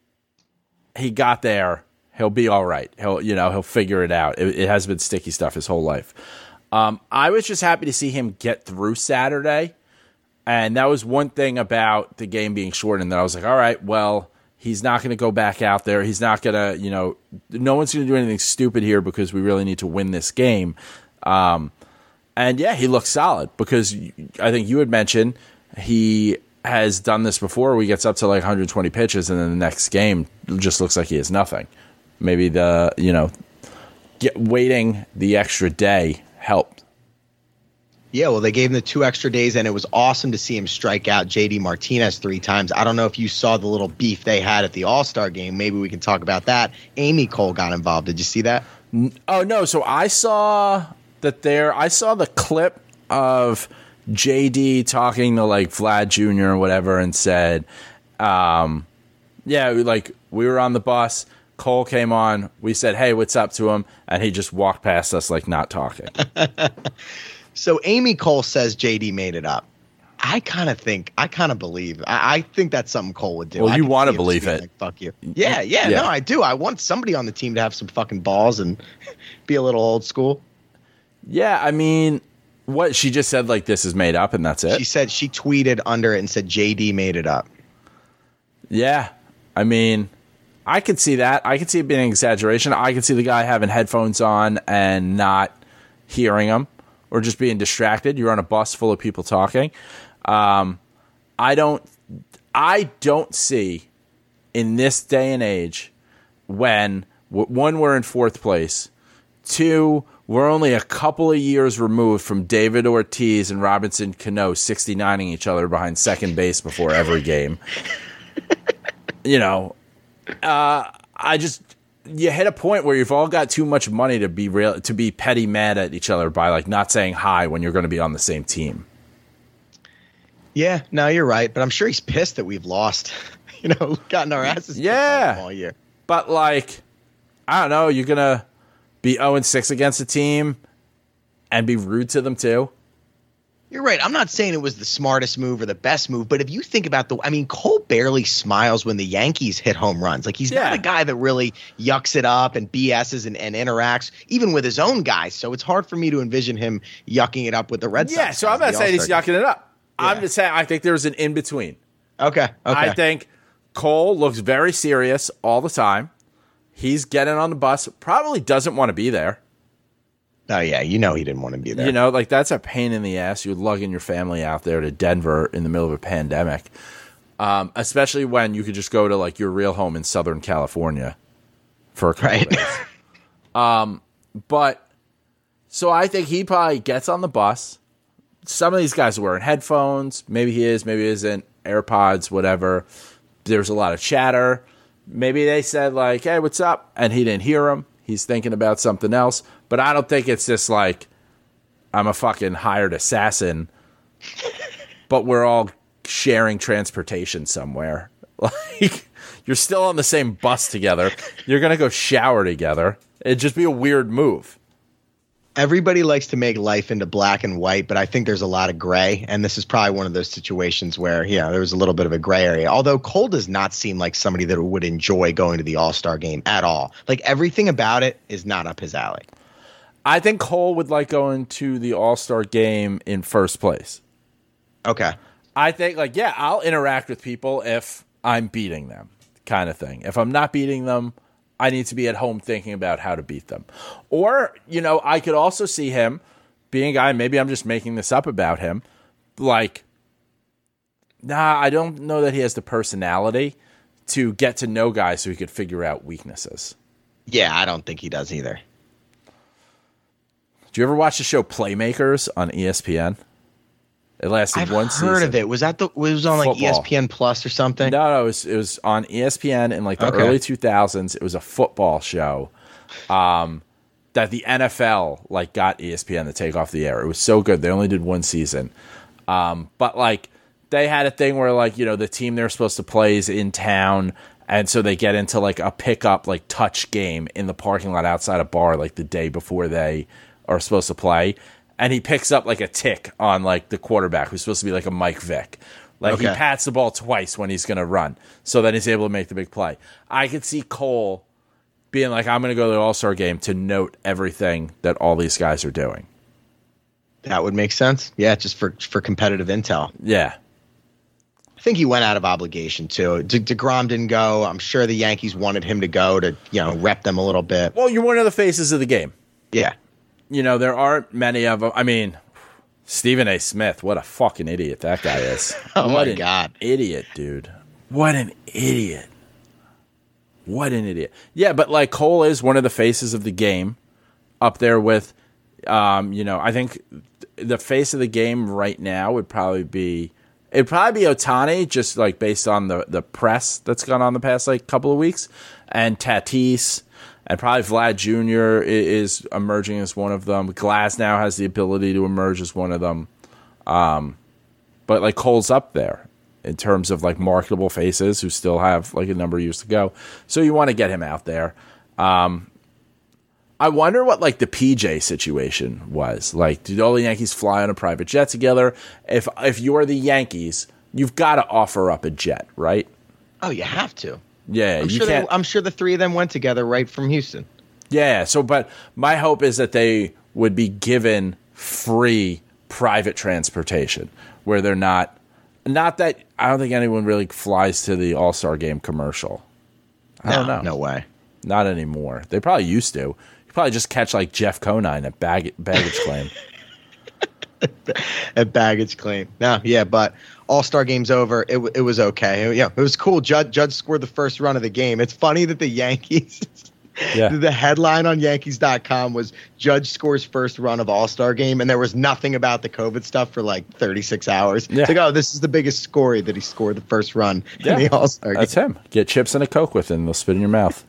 He got there. He'll be all right. He'll, you know, he'll figure it out. It, it has been sticky stuff his whole life. Um, I was just happy to see him get through Saturday. And that was one thing about the game being shortened that I was like, all right, well, he's not going to go back out there. He's not going to, you know, no one's going to do anything stupid here because we really need to win this game. Um, and, yeah, he looks solid because I think you had mentioned he has done this before where he gets up to like one hundred twenty pitches and then the next game just looks like he has nothing. Maybe the, you know, get, waiting the extra day helped. Yeah, well, they gave him the two extra days, and it was awesome to see him strike out J D Martinez three times. I don't know if you saw the little beef they had at the All-Star game. Maybe we can talk about that. Amy Cole got involved. Did you see that? Oh, no. So I saw that there, I saw the clip of J D talking to like Vlad Junior or whatever and said, um, yeah, like we were on the bus. Cole came on. We said, hey, what's up to him? And he just walked past us like not talking. So Amy Cole says J D made it up. I kind of think, I kind of believe. I, I think that's something Cole would do. Well, I you could want to see him believe being it. Like, fuck you. Yeah, yeah, Yeah. no, I do. I want somebody on the team to have some fucking balls and be a little old school. Yeah, I mean, what she just said, like this is made up, and that's it. She said she tweeted under it and said J D made it up. Yeah, I mean, I could see that. I could see it being an exaggeration. I could see the guy having headphones on and not hearing them, or just being distracted. You're on a bus full of people talking. Um, I don't. I don't see in this day and age when one, we're in fourth place. Two, we're only a couple of years removed from David Ortiz and Robinson Cano sixty-nining each other behind second base before every game. You know, uh, I just you hit a point where you've all got too much money to be real to be petty mad at each other by like not saying hi when you're going to be on the same team. Yeah, no, you're right, but I'm sure he's pissed that we've lost. You know, gotten our asses kicked Yeah. by him all year. But like, I don't know, you're gonna be oh and six against a team and be rude to them too. You're right. I'm not saying it was the smartest move or the best move, but if you think about the, I mean, Cole barely smiles when the Yankees hit home runs. Like he's Yeah. not a guy that really yucks it up and B S's and, and interacts even with his own guys. So it's hard for me to envision him yucking it up with the Red Sox. Yeah, so I'm guys, not the saying he's All-Star yucking it up. I'm Yeah. just saying I think there's an in between. game. Okay. Okay. I think Cole looks very serious all the time. He's getting on the bus, probably doesn't want to be there. Oh yeah, you know he didn't want to be there. You know, like that's a pain in the ass. You're lugging your family out there to Denver in the middle of a pandemic, um, especially when you could just go to like your real home in Southern California for a couple Right. of days. Um, but so I think he probably gets on the bus. Some of these guys are wearing headphones. Maybe he is, maybe he isn't. AirPods, whatever. There's a lot of chatter. Maybe they said like, "Hey, what's up?" and he didn't hear him. He's thinking about something else. But I don't think it's just like I'm a fucking hired assassin, but we're all sharing transportation somewhere. Like you're still on the same bus together. You're gonna go shower together. It'd just be a weird move. Everybody likes to make life into black and white, but I think there's a lot of gray, and this is probably one of those situations where, yeah, there was a little bit of a gray area. Although Cole does not seem like somebody that would enjoy going to the All-Star game at all. Like, everything about it is not up his alley. I think Cole would like going to the All-Star game in first place. Okay. I think, like, yeah, I'll interact with people if I'm beating them, kind of thing. If I'm not beating them, I need to be at home thinking about how to beat them. Or, you know, I could also see him being a guy, maybe I'm just making this up about him, like, nah, I don't know that he has the personality to get to know guys so he could figure out weaknesses. Yeah, I don't think he does either. Do you ever watch the show Playmakers on E S P N? It lasted I've one heard season. of it. Was that the? It was on like Football. E S P N Plus or something? No, no, it was, it was on E S P N in like the Okay. early two thousands. It was a football show um, that the N F L like got E S P N to take off the air. It was so good. They only did one season. Um, but like they had a thing where like, you know, the team they're supposed to play is in town. And so they get into like a pickup, like touch game in the parking lot outside a bar like the day before they are supposed to play. And he picks up like a tick on like the quarterback who's supposed to be like a Mike Vick. Like Okay. he pats the ball twice when he's going to run. So then he's able to make the big play. I could see Cole being like, I'm going to go to the All-Star game to note everything that all these guys are doing. That would make sense. Yeah, just for for competitive intel. Yeah. I think he went out of obligation too. De- DeGrom didn't go. I'm sure the Yankees wanted him to go to, you know, rep them a little bit. Well, you're one of the faces of the game. Yeah. You know, there aren't many of them. I mean, Stephen A. Smith, what a fucking idiot that guy is. Oh, what my an God. idiot, dude. What an idiot. What an idiot. Yeah, but like Cole is one of the faces of the game up there with, um, you know, I think the face of the game right now would probably be, it'd probably be Ohtani, just like based on the, the press that's gone on the past like couple of weeks, and Tatis. And probably Vlad Junior is emerging as one of them. Glass now has the ability to emerge as one of them. Um, but like Cole's up there in terms of like marketable faces who still have like a number of years to go. So you want to get him out there. Um, I wonder what like the P J situation was. Like, did all the Yankees fly on a private jet together? If if you're the Yankees, you've got to offer up a jet, right? Oh, you have to. Yeah, I'm you sure, can't. they, I'm sure the three of them went together right from Houston. Yeah, so but my hope is that they would be given free private transportation where they're not not that I don't think anyone really flies to the All-Star game commercial. I no, don't know. No way. Not anymore. They probably used to. You probably just catch like Jeff Conine at bag- baggage claim. At baggage claim. No, yeah, but All-Star game's over. It w- it was okay. Yeah, it was cool. Judd Judd scored the first run of the game. It's funny that the Yankees Yeah. the headline on Yankees dot com was Judge scores first run of All-Star game, and there was nothing about the COVID stuff for like thirty-six hours. Yeah. It's like, oh, this is the biggest story that he scored the first run Yeah. in the All-Star game. That's him. Get chips and a Coke with it and they'll spit in your mouth.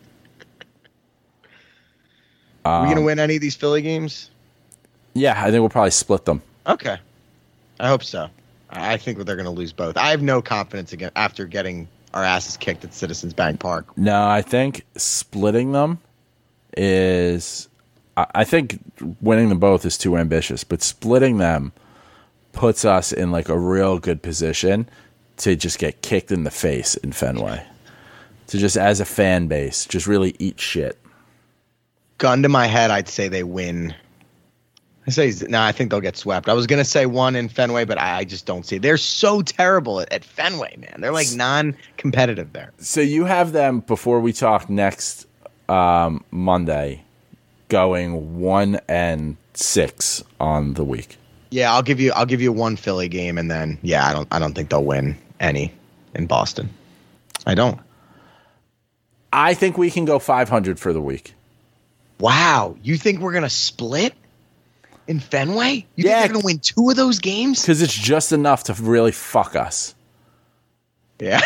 Are we Um, going to win any of these Philly games? Yeah, I think we'll probably split them. Okay. I hope so. I I think they're going to lose both. I have no confidence again after getting our asses kicked at Citizens Bank Park. No, I think splitting them is. I I think winning them both is too ambitious, but splitting them puts us in like a real good position to just get kicked in the face in Fenway. To just as a fan base, just really eat shit. Gun to my head, I'd say they win. I say no. I think they'll get swept. I was gonna say one in Fenway, but I, I just don't see it. They're so terrible at, at Fenway, man. They're like non-competitive there. So you have them before we talk next um, Monday, going one and six on the week. Yeah, I'll give you. I'll give you one Philly game, and then yeah, I don't. I don't think they'll win any in Boston. I don't. I think we can go five hundred for the week. Wow, you think we're gonna split in Fenway? You Yeah. think they're gonna win two of those games? Because it's just enough to really fuck us. Yeah.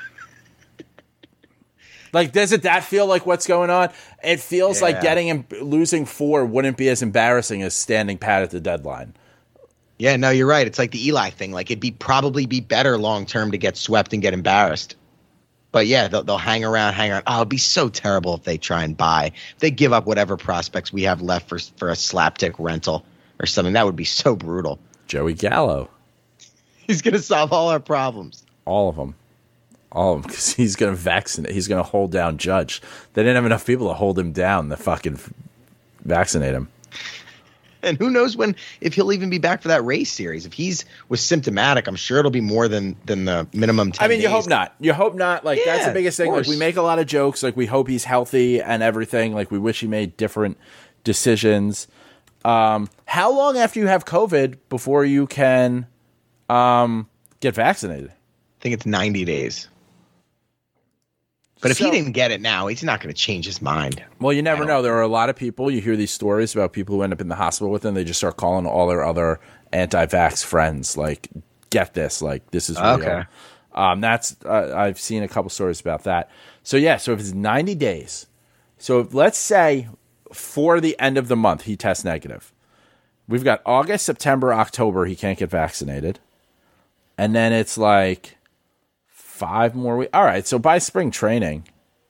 Like, doesn't that feel like what's going on? It feels like Yeah. getting and losing four wouldn't be as embarrassing as standing pat at the deadline. Yeah, no, you're right. It's like the Eli thing. Like it'd be probably be better long term to get swept and get embarrassed. But yeah, they'll, they'll hang around, hang around. Oh, it'd be so terrible if they try and buy. If they give up whatever prospects we have left for for a slapdick rental or something. That would be so brutal. Joey Gallo. He's gonna solve all our problems. All of them. All of them, because he's going to vaccinate. He's going to hold down Judge. They didn't have enough people to hold him down to fucking f- vaccinate him. And who knows when, if he'll even be back for that race series. If he's was symptomatic, I'm sure it'll be more than than the minimum ten I mean, you days. hope not. You hope not. Like, Yeah, that's the biggest of thing. Like, course. we make a lot of jokes. Like, we hope he's healthy and everything. Like, we wish he made different decisions. Um, how long after you have COVID before you can um, get vaccinated? I think it's ninety days. But if So- he didn't get it now, he's not going to change his mind. Well, you never I know. don't- There are a lot of people. You hear these stories about people who end up in the hospital with them. They just start calling all their other anti-vax friends. Like, get this. Like, this is real. Okay. Um, that's uh, I've seen a couple stories about that. So yeah. So if it's ninety days, so if, let's say for the end of the month he tests negative. We've got August, September, October. He can't get vaccinated, and then it's like five more weeks. All right. So by spring training,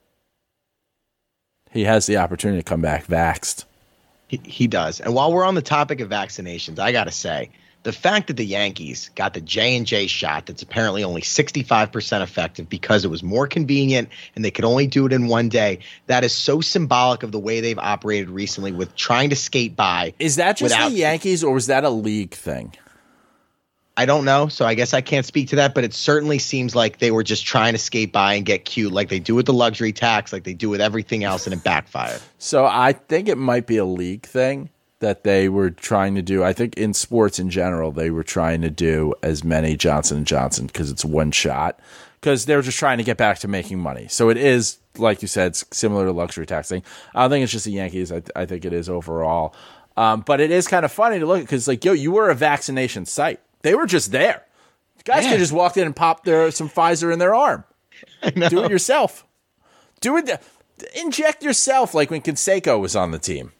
he has the opportunity to come back vaxxed. He, he does. And while we're on the topic of vaccinations, I got to say, the fact that the Yankees got the J and J shot that's apparently only sixty-five percent effective because it was more convenient and they could only do it in one day, that is so symbolic of the way they've operated recently with trying to skate by. Is that just without- the Yankees, or was that a league thing? I don't know, so I guess I can't speak to that, but it certainly seems like they were just trying to skate by and get cute like they do with the luxury tax, like they do with everything else, and it backfired. So I think it might be a league thing that they were trying to do. I think in sports in general, they were trying to do as many Johnson and Johnson because it's one shot, because they're just trying to get back to making money. So it is, like you said, it's similar to luxury taxing. I don't think it's just the Yankees. I, I think it is overall. Um, but it is kind of funny to look at because, like, yo, you were a vaccination site. They were just there. Guys Yeah. could just walked in and popped their some Pfizer in their arm. I know. Do it yourself. Do it. Inject yourself, like when Canseco was on the team.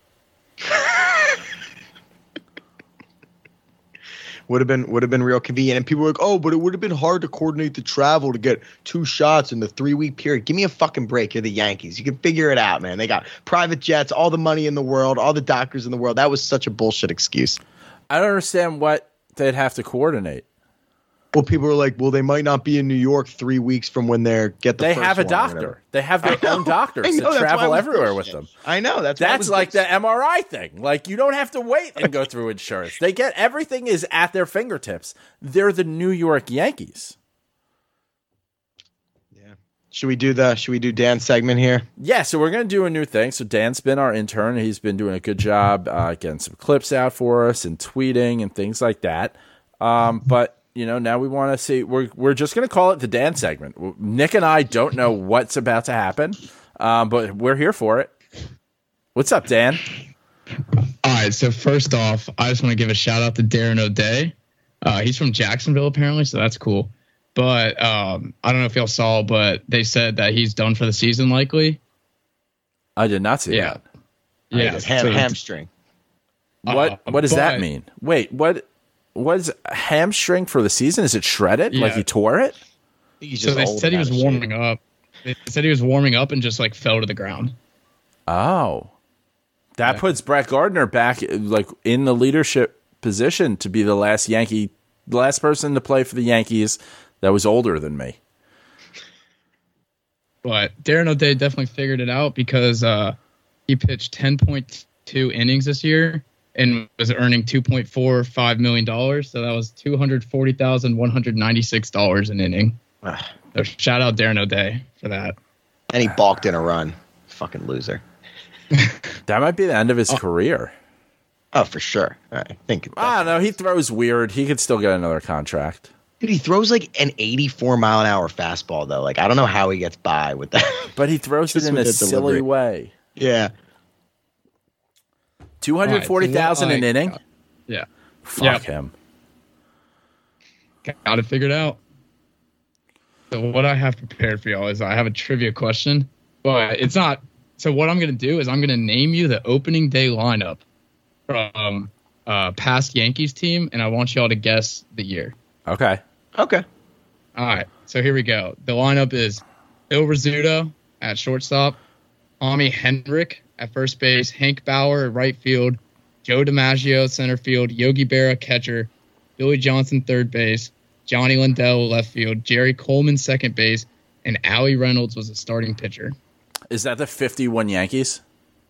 Would have been would have been real convenient. And people were like, oh, but it would have been hard to coordinate the travel to get two shots in the three week period. Give me a fucking break. You're the Yankees. You can figure it out, man. They got private jets, all the money in the world, all the doctors in the world. That was such a bullshit excuse. I don't understand what they'd have to coordinate. Well, people were like, well, they might not be in New York three weeks from when they're get the They first have a one or doctor. whatever. They have their I know. own doctors I know, that that's why travel it was everywhere with bullshit. them. I know. That's why it That's was like bullshit. the M R I thing. Like, you don't have to wait and go through insurance. They get everything is at their fingertips. They're the New York Yankees. Yeah. Should we do the Should we do Dan's segment here? Yeah, so we're going to do a new thing. So Dan's been our intern. He's been doing a good job uh, getting some clips out for us and tweeting and things like that. Um, but you know, now we want to see. We're we're just going to call it the Dan segment. Nick and I don't know what's about to happen, um, but we're here for it. What's up, Dan? All right, so first off, I just want to give a shout out to Darren O'Day. Uh, he's from Jacksonville, apparently, so that's cool. But um, I don't know if y'all saw, but they said that he's done for the season, likely. I did not see Yeah. that. Yeah, His ham, so- hamstring. What Uh, what does that but- mean? Wait, what? What is hamstring for the season? Is it shredded? Like Yeah. he tore it? He's So just they old said he and was out of shape. warming up. They said he was warming up and just like fell to the ground. Oh, that Yeah. puts Brett Gardner back like in the leadership position to be the last Yankee, the last person to play for the Yankees that was older than me. But Darren O'Day definitely figured it out because uh, he pitched ten point two innings this year and was earning two point four five million dollars. So that was two hundred forty thousand one hundred ninety-six dollars an inning. Ah. So shout out Darren O'Day for that. And he balked in a run. Fucking loser. That might be the end of his career. Oh, for sure. I think. I don't know. He throws weird. He could still get another contract. Dude, he throws like an eighty-four mile an hour fastball though. Like I don't know how he gets by with that. But he throws it Just in a with the silly delivery. way. Yeah. Two hundred forty thousand an Alright, so inning. what I- Yeah. Fuck Yeah. him. Got it figured out. So what I have prepared for y'all is I have a trivia question, but it's not. So what I'm going to do is I'm going to name you the opening day lineup from uh, past Yankees team, and I want y'all to guess the year. Okay. Okay. All right. So here we go. The lineup is Bill Rizzuto at shortstop, Tommy Hendrick at first base, Hank Bauer at right field, Joe DiMaggio center field, Yogi Berra catcher, Billy Johnson third base, Johnny Lindell left field, Jerry Coleman second base, and Allie Reynolds was a starting pitcher. Is that the fifty-one Yankees?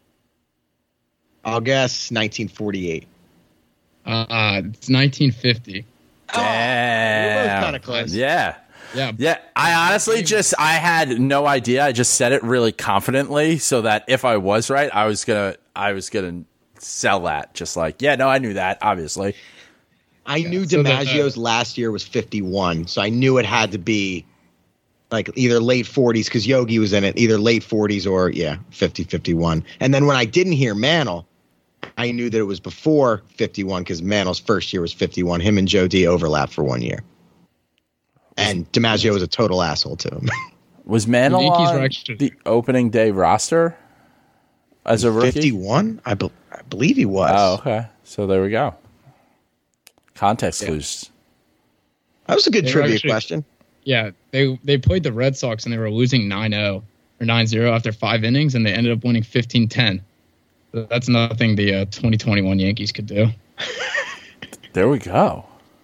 I'll guess nineteen forty-eight. Uh, it's nineteen fifty. Damn. We're both kind of close. Yeah. Yeah. Yeah, I honestly just, I had no idea. I just said it really confidently so that if I was right, I was going to, I was going to sell that. Just like, yeah, no, I knew that, obviously. I knew so that, uh, DiMaggio's last year was fifty-one, so I knew it had to be like either late forties because Yogi was in it, either late forties or, yeah, fifty, fifty-one. And then when I didn't hear Mantle, I knew that it was before fifty-one because Mantle's first year was fifty-one. Him and Joe D overlapped for one year. And DiMaggio was a total asshole to him. Was Mantle The Yankees were on actually- the opening day roster as a rookie? fifty-one? I, be- I believe he was. Oh, okay. So there we go. Context Yeah. clues. That was a good They were trivia actually- question. Yeah, they they played the Red Sox and they were losing nine oh or nine zero after five innings, and they ended up winning fifteen ten. So that's nothing the uh, twenty twenty-one Yankees could do. There we go.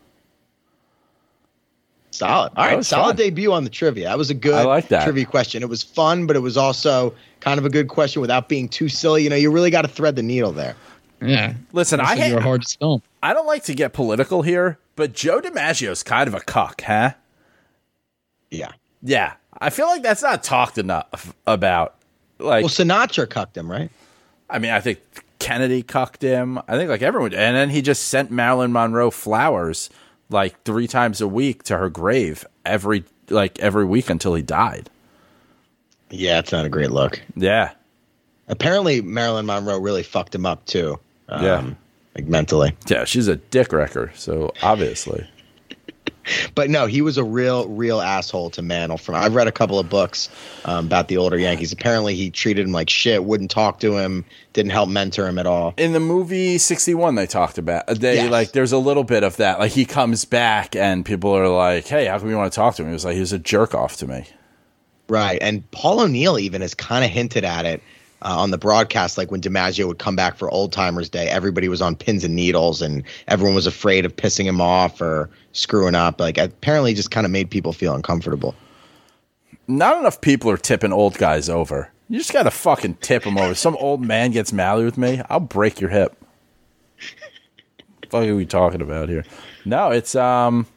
Solid. All right, was solid fun. debut on the trivia. That was a good I like that. trivia question. It was fun, but it was also kind of a good question without being too silly. You know, you really got to thread the needle there. Yeah. Listen, I So you're hate, hard to stump. I don't like to get political here, but Joe DiMaggio's kind of a cuck, huh? Yeah. Yeah. I feel like that's not talked enough about. Like, Well, Sinatra cucked him, right? I mean, I think Kennedy cucked him. I think like everyone, and then he just sent Marilyn Monroe flowers like three times a week to her grave every like every week until he died. Yeah, it's not a great look. Yeah. Apparently, Marilyn Monroe really fucked him up too. Um, Yeah. like mentally. Yeah, she's a dick wrecker, so obviously. But no, he was a real, real asshole to Mantle. From I've read a couple of books um, about the older Yankees. Apparently, he treated him like shit. Wouldn't talk to him. Didn't help mentor him at all. In the movie sixty-one they talked about they Yes. like there's a little bit of that. Like he comes back and people are like, "Hey, how come you want to talk to him?" He was like, "He was a jerk off to me." Right, and Paul O'Neill even has kind of hinted at it uh, on the broadcast. Like when DiMaggio would come back for Old Timers Day, everybody was on pins and needles, and everyone was afraid of pissing him off or screwing up. Like apparently, just kind of made people feel uncomfortable. Not enough people are tipping old guys over. You just gotta fucking tip them over. Some old man gets mad with me, I'll break your hip. What the fuck are we talking about here? No, it's um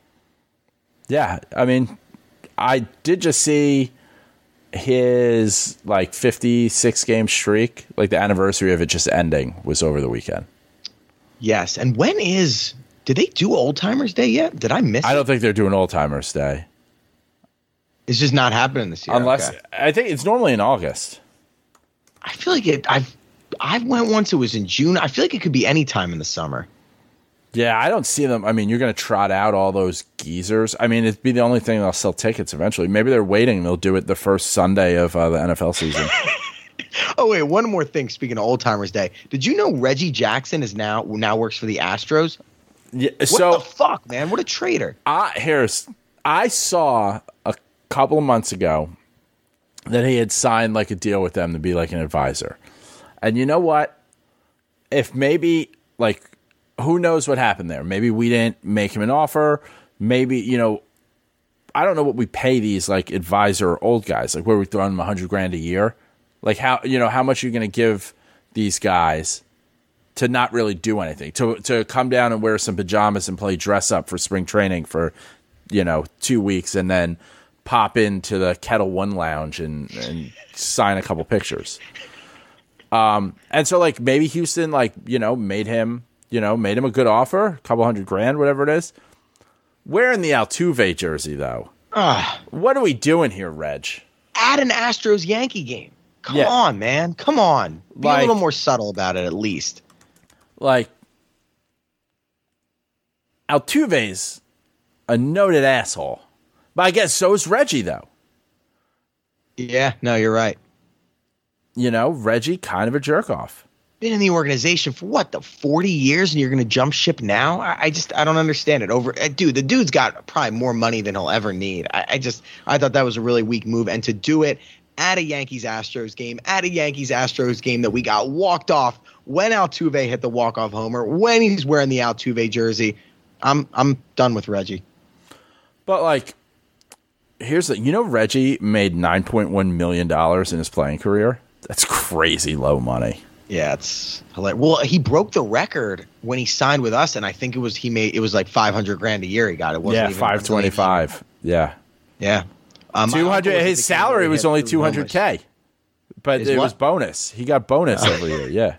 yeah, I mean I did just see his like fifty-six game streak, like the anniversary of it just ending was over the weekend. Yes, and when is? Did they do Old Timers Day yet? Did I miss? I it? don't think they're doing Old Timers Day. It's just not happening this year. Unless Okay. I think it's normally in August. I feel like it. I've I went once. It was in June. I feel like it could be any time in the summer. Yeah, I don't see them. I mean, you're going to trot out all those geezers. I mean, it'd be the only thing that'll sell tickets eventually. Maybe they're waiting. They'll do it the first Sunday of uh, the N F L season. Oh wait, one more thing. Speaking of Old Timers Day, did you know Reggie Jackson is now now works for the Astros? Yeah, What so the fuck, man? What a traitor! I, here's I saw a couple of months ago that he had signed like a deal with them to be like an advisor. And you know what? If maybe like who knows what happened there? Maybe we didn't make him an offer. Maybe, you know, I don't know what we pay these like advisor old guys. Like where we throw them a hundred grand a year. Like how you know how much are you going to give these guys to not really do anything, to to come down and wear some pajamas and play dress up for spring training for, you know, two weeks and then pop into the Kettle One Lounge and, and sign a couple pictures. Um, and so like maybe Houston, like, you know, made him, you know, made him a good offer, a couple hundred grand, whatever it is. Wearing the Altuve jersey though. Ah, What are we doing here, Reg? add an Astros Yankee game. Come Yeah. on, man. Come on. Be Like- a little more subtle about it, at least. Like, Altuve's a noted asshole. But I guess so is Reggie, though. Yeah, no, you're right. You know, Reggie, kind of a jerk-off. been in the organization for what, the forty years, and you're going to jump ship now? I, I just I don't understand it. Over, uh, dude, the dude's got probably more money than he'll ever need. I, I just I thought that was a really weak move, and to do it at a Yankees Astros game, at a Yankees Astros game that we got walked off when Altuve hit the walk off homer, when he's wearing the Altuve jersey. I'm I'm done with Reggie. But like, here's the you know Reggie made nine point one million dollars in his playing career. That's crazy low money. Yeah, it's hilarious. Well, he broke the record when he signed with us, and I think it was he made it was like five hundred grand a year. He got it. Wasn't Yeah, even five twenty five. Yeah, yeah. Um, two hundred. His salary was only two hundred k, but His it what? was bonus. He got bonus every year. Yeah.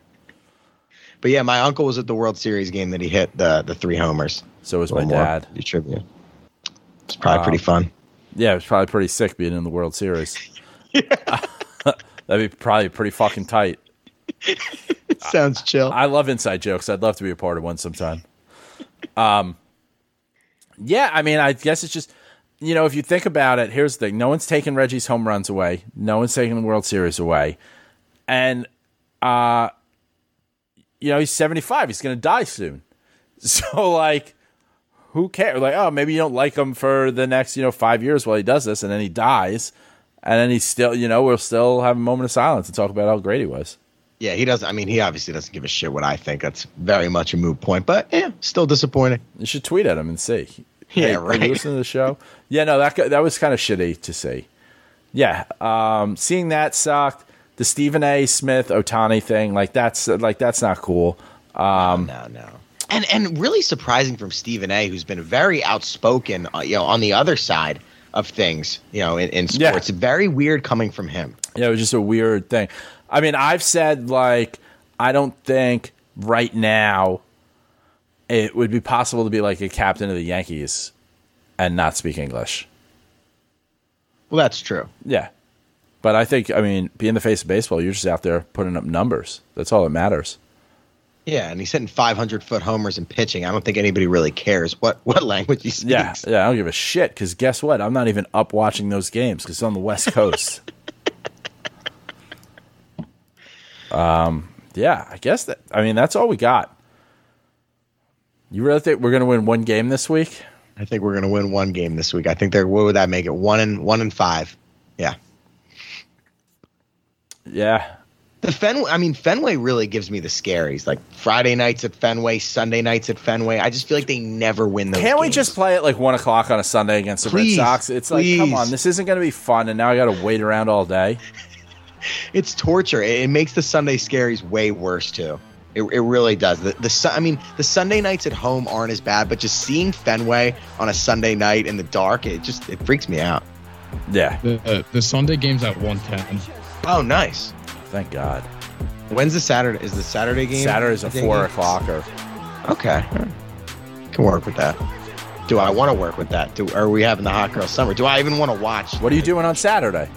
But yeah, my uncle was at the World Series game that he hit the the three homers. So was my Little more dad. do trivia. It's probably pretty fun. Yeah, it was probably pretty sick being in the World Series. That'd be probably pretty fucking tight. It sounds chill. I love inside jokes. I'd love to be a part of one sometime. Um, yeah, I mean, I guess it's just, you know, if you think about it, here's the thing. No one's taking Reggie's home runs away. No one's taking the World Series away. And, uh, you know, he's seventy-five. He's going to die soon. So, like, who cares? Like, oh, maybe you don't like him for the next, you know, five years while he does this, and then he dies. And then he's still, you know, we'll still have a moment of silence and talk about how great he was. Yeah, he doesn't. I mean, he obviously doesn't give a shit what I think. That's very much a moot point. But yeah, still disappointing. You should tweet at him and see. Yeah, Hey, right. Are you listening to the show? Yeah, no, that that was kind of shitty to see. Yeah, um, seeing that sucked. The Stephen A. Smith Ohtani thing, like that's like that's not cool. Um, no, no. And and really surprising from Stephen A., who's been very outspoken, uh, you know, on the other side of things, you know, in, in sports. Yeah. Very weird coming from him. Yeah, it was just a weird thing. I mean, I've said, like, I don't think right now it would be possible to be like a captain of the Yankees and not speak English. Well, that's true. Yeah. But I think, I mean, being the face of baseball, you're just out there putting up numbers. That's all that matters. Yeah, and he's hitting five hundred foot homers and pitching. I don't think anybody really cares what, what language he speaks. Yeah, yeah, I don't give a shit, because guess what? I'm not even up watching those games because it's on the West Coast. um, yeah, I guess that, I mean, that's all we got. You really think we're going to win one game this week? I think we're going to win one game this week. I think they're, what would that make it? One and one and five. Yeah. Yeah. The Fenway, I mean, Fenway really gives me the scaries. Like Friday nights at Fenway, Sunday nights at Fenway. I just feel like they never win those Can't we games. just play at like one o'clock on a Sunday against the Please, Red Sox? It's please. like, come on, this isn't going to be fun, and now I got to wait around all day. It's torture. It, it makes the Sunday scaries way worse too. It, it really does. The the Sun- I mean, the Sunday nights at home aren't as bad, but just seeing Fenway on a Sunday night in the dark, it just it freaks me out. Yeah, The uh, the Sunday game's at one ten. Oh, nice. thank God. When's the Saturday? Is the Saturday game? Saturday's a Day four game? o'clocker. Okay, can work with that. Do I want to work with that? Do are we having the hot girl summer? Do I even want to watch? What are you doing on Saturday?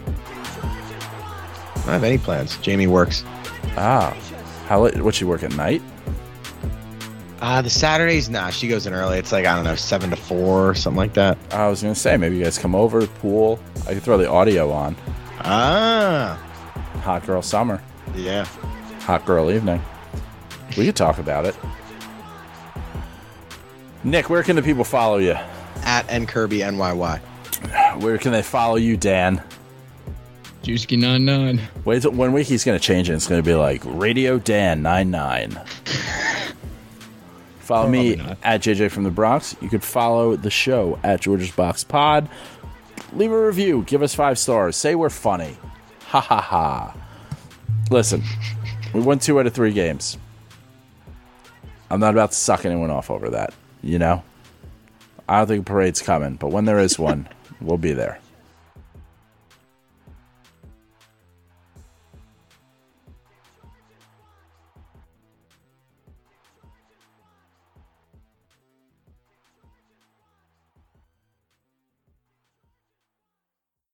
I don't have any plans. Jamie works. Ah, how late? What, you work at night? Uh, the Saturdays, nah, she goes in early. It's like, I don't know, seven to four or something like that. I was gonna say maybe you guys come over, pool. I could throw the audio on. Ah, Hot girl summer, yeah. hot girl evening. We could talk about it. Nick, where can the people follow you? At N Kirby N Y Y. Where can they follow you, Dan? Juicy ninety-nine. Wait till one week he's gonna change it. It's gonna be like Radio Dan ninety-nine. Follow me Probably not. at J J from the Bronx. You could follow the show at George's Box Pod. Leave a review. Give us five stars. Say we're funny. Ha ha ha. Listen, we won two out of three games. I'm not about to suck anyone off over that. You know? I don't think a parade's coming, but when there is one, we'll be there.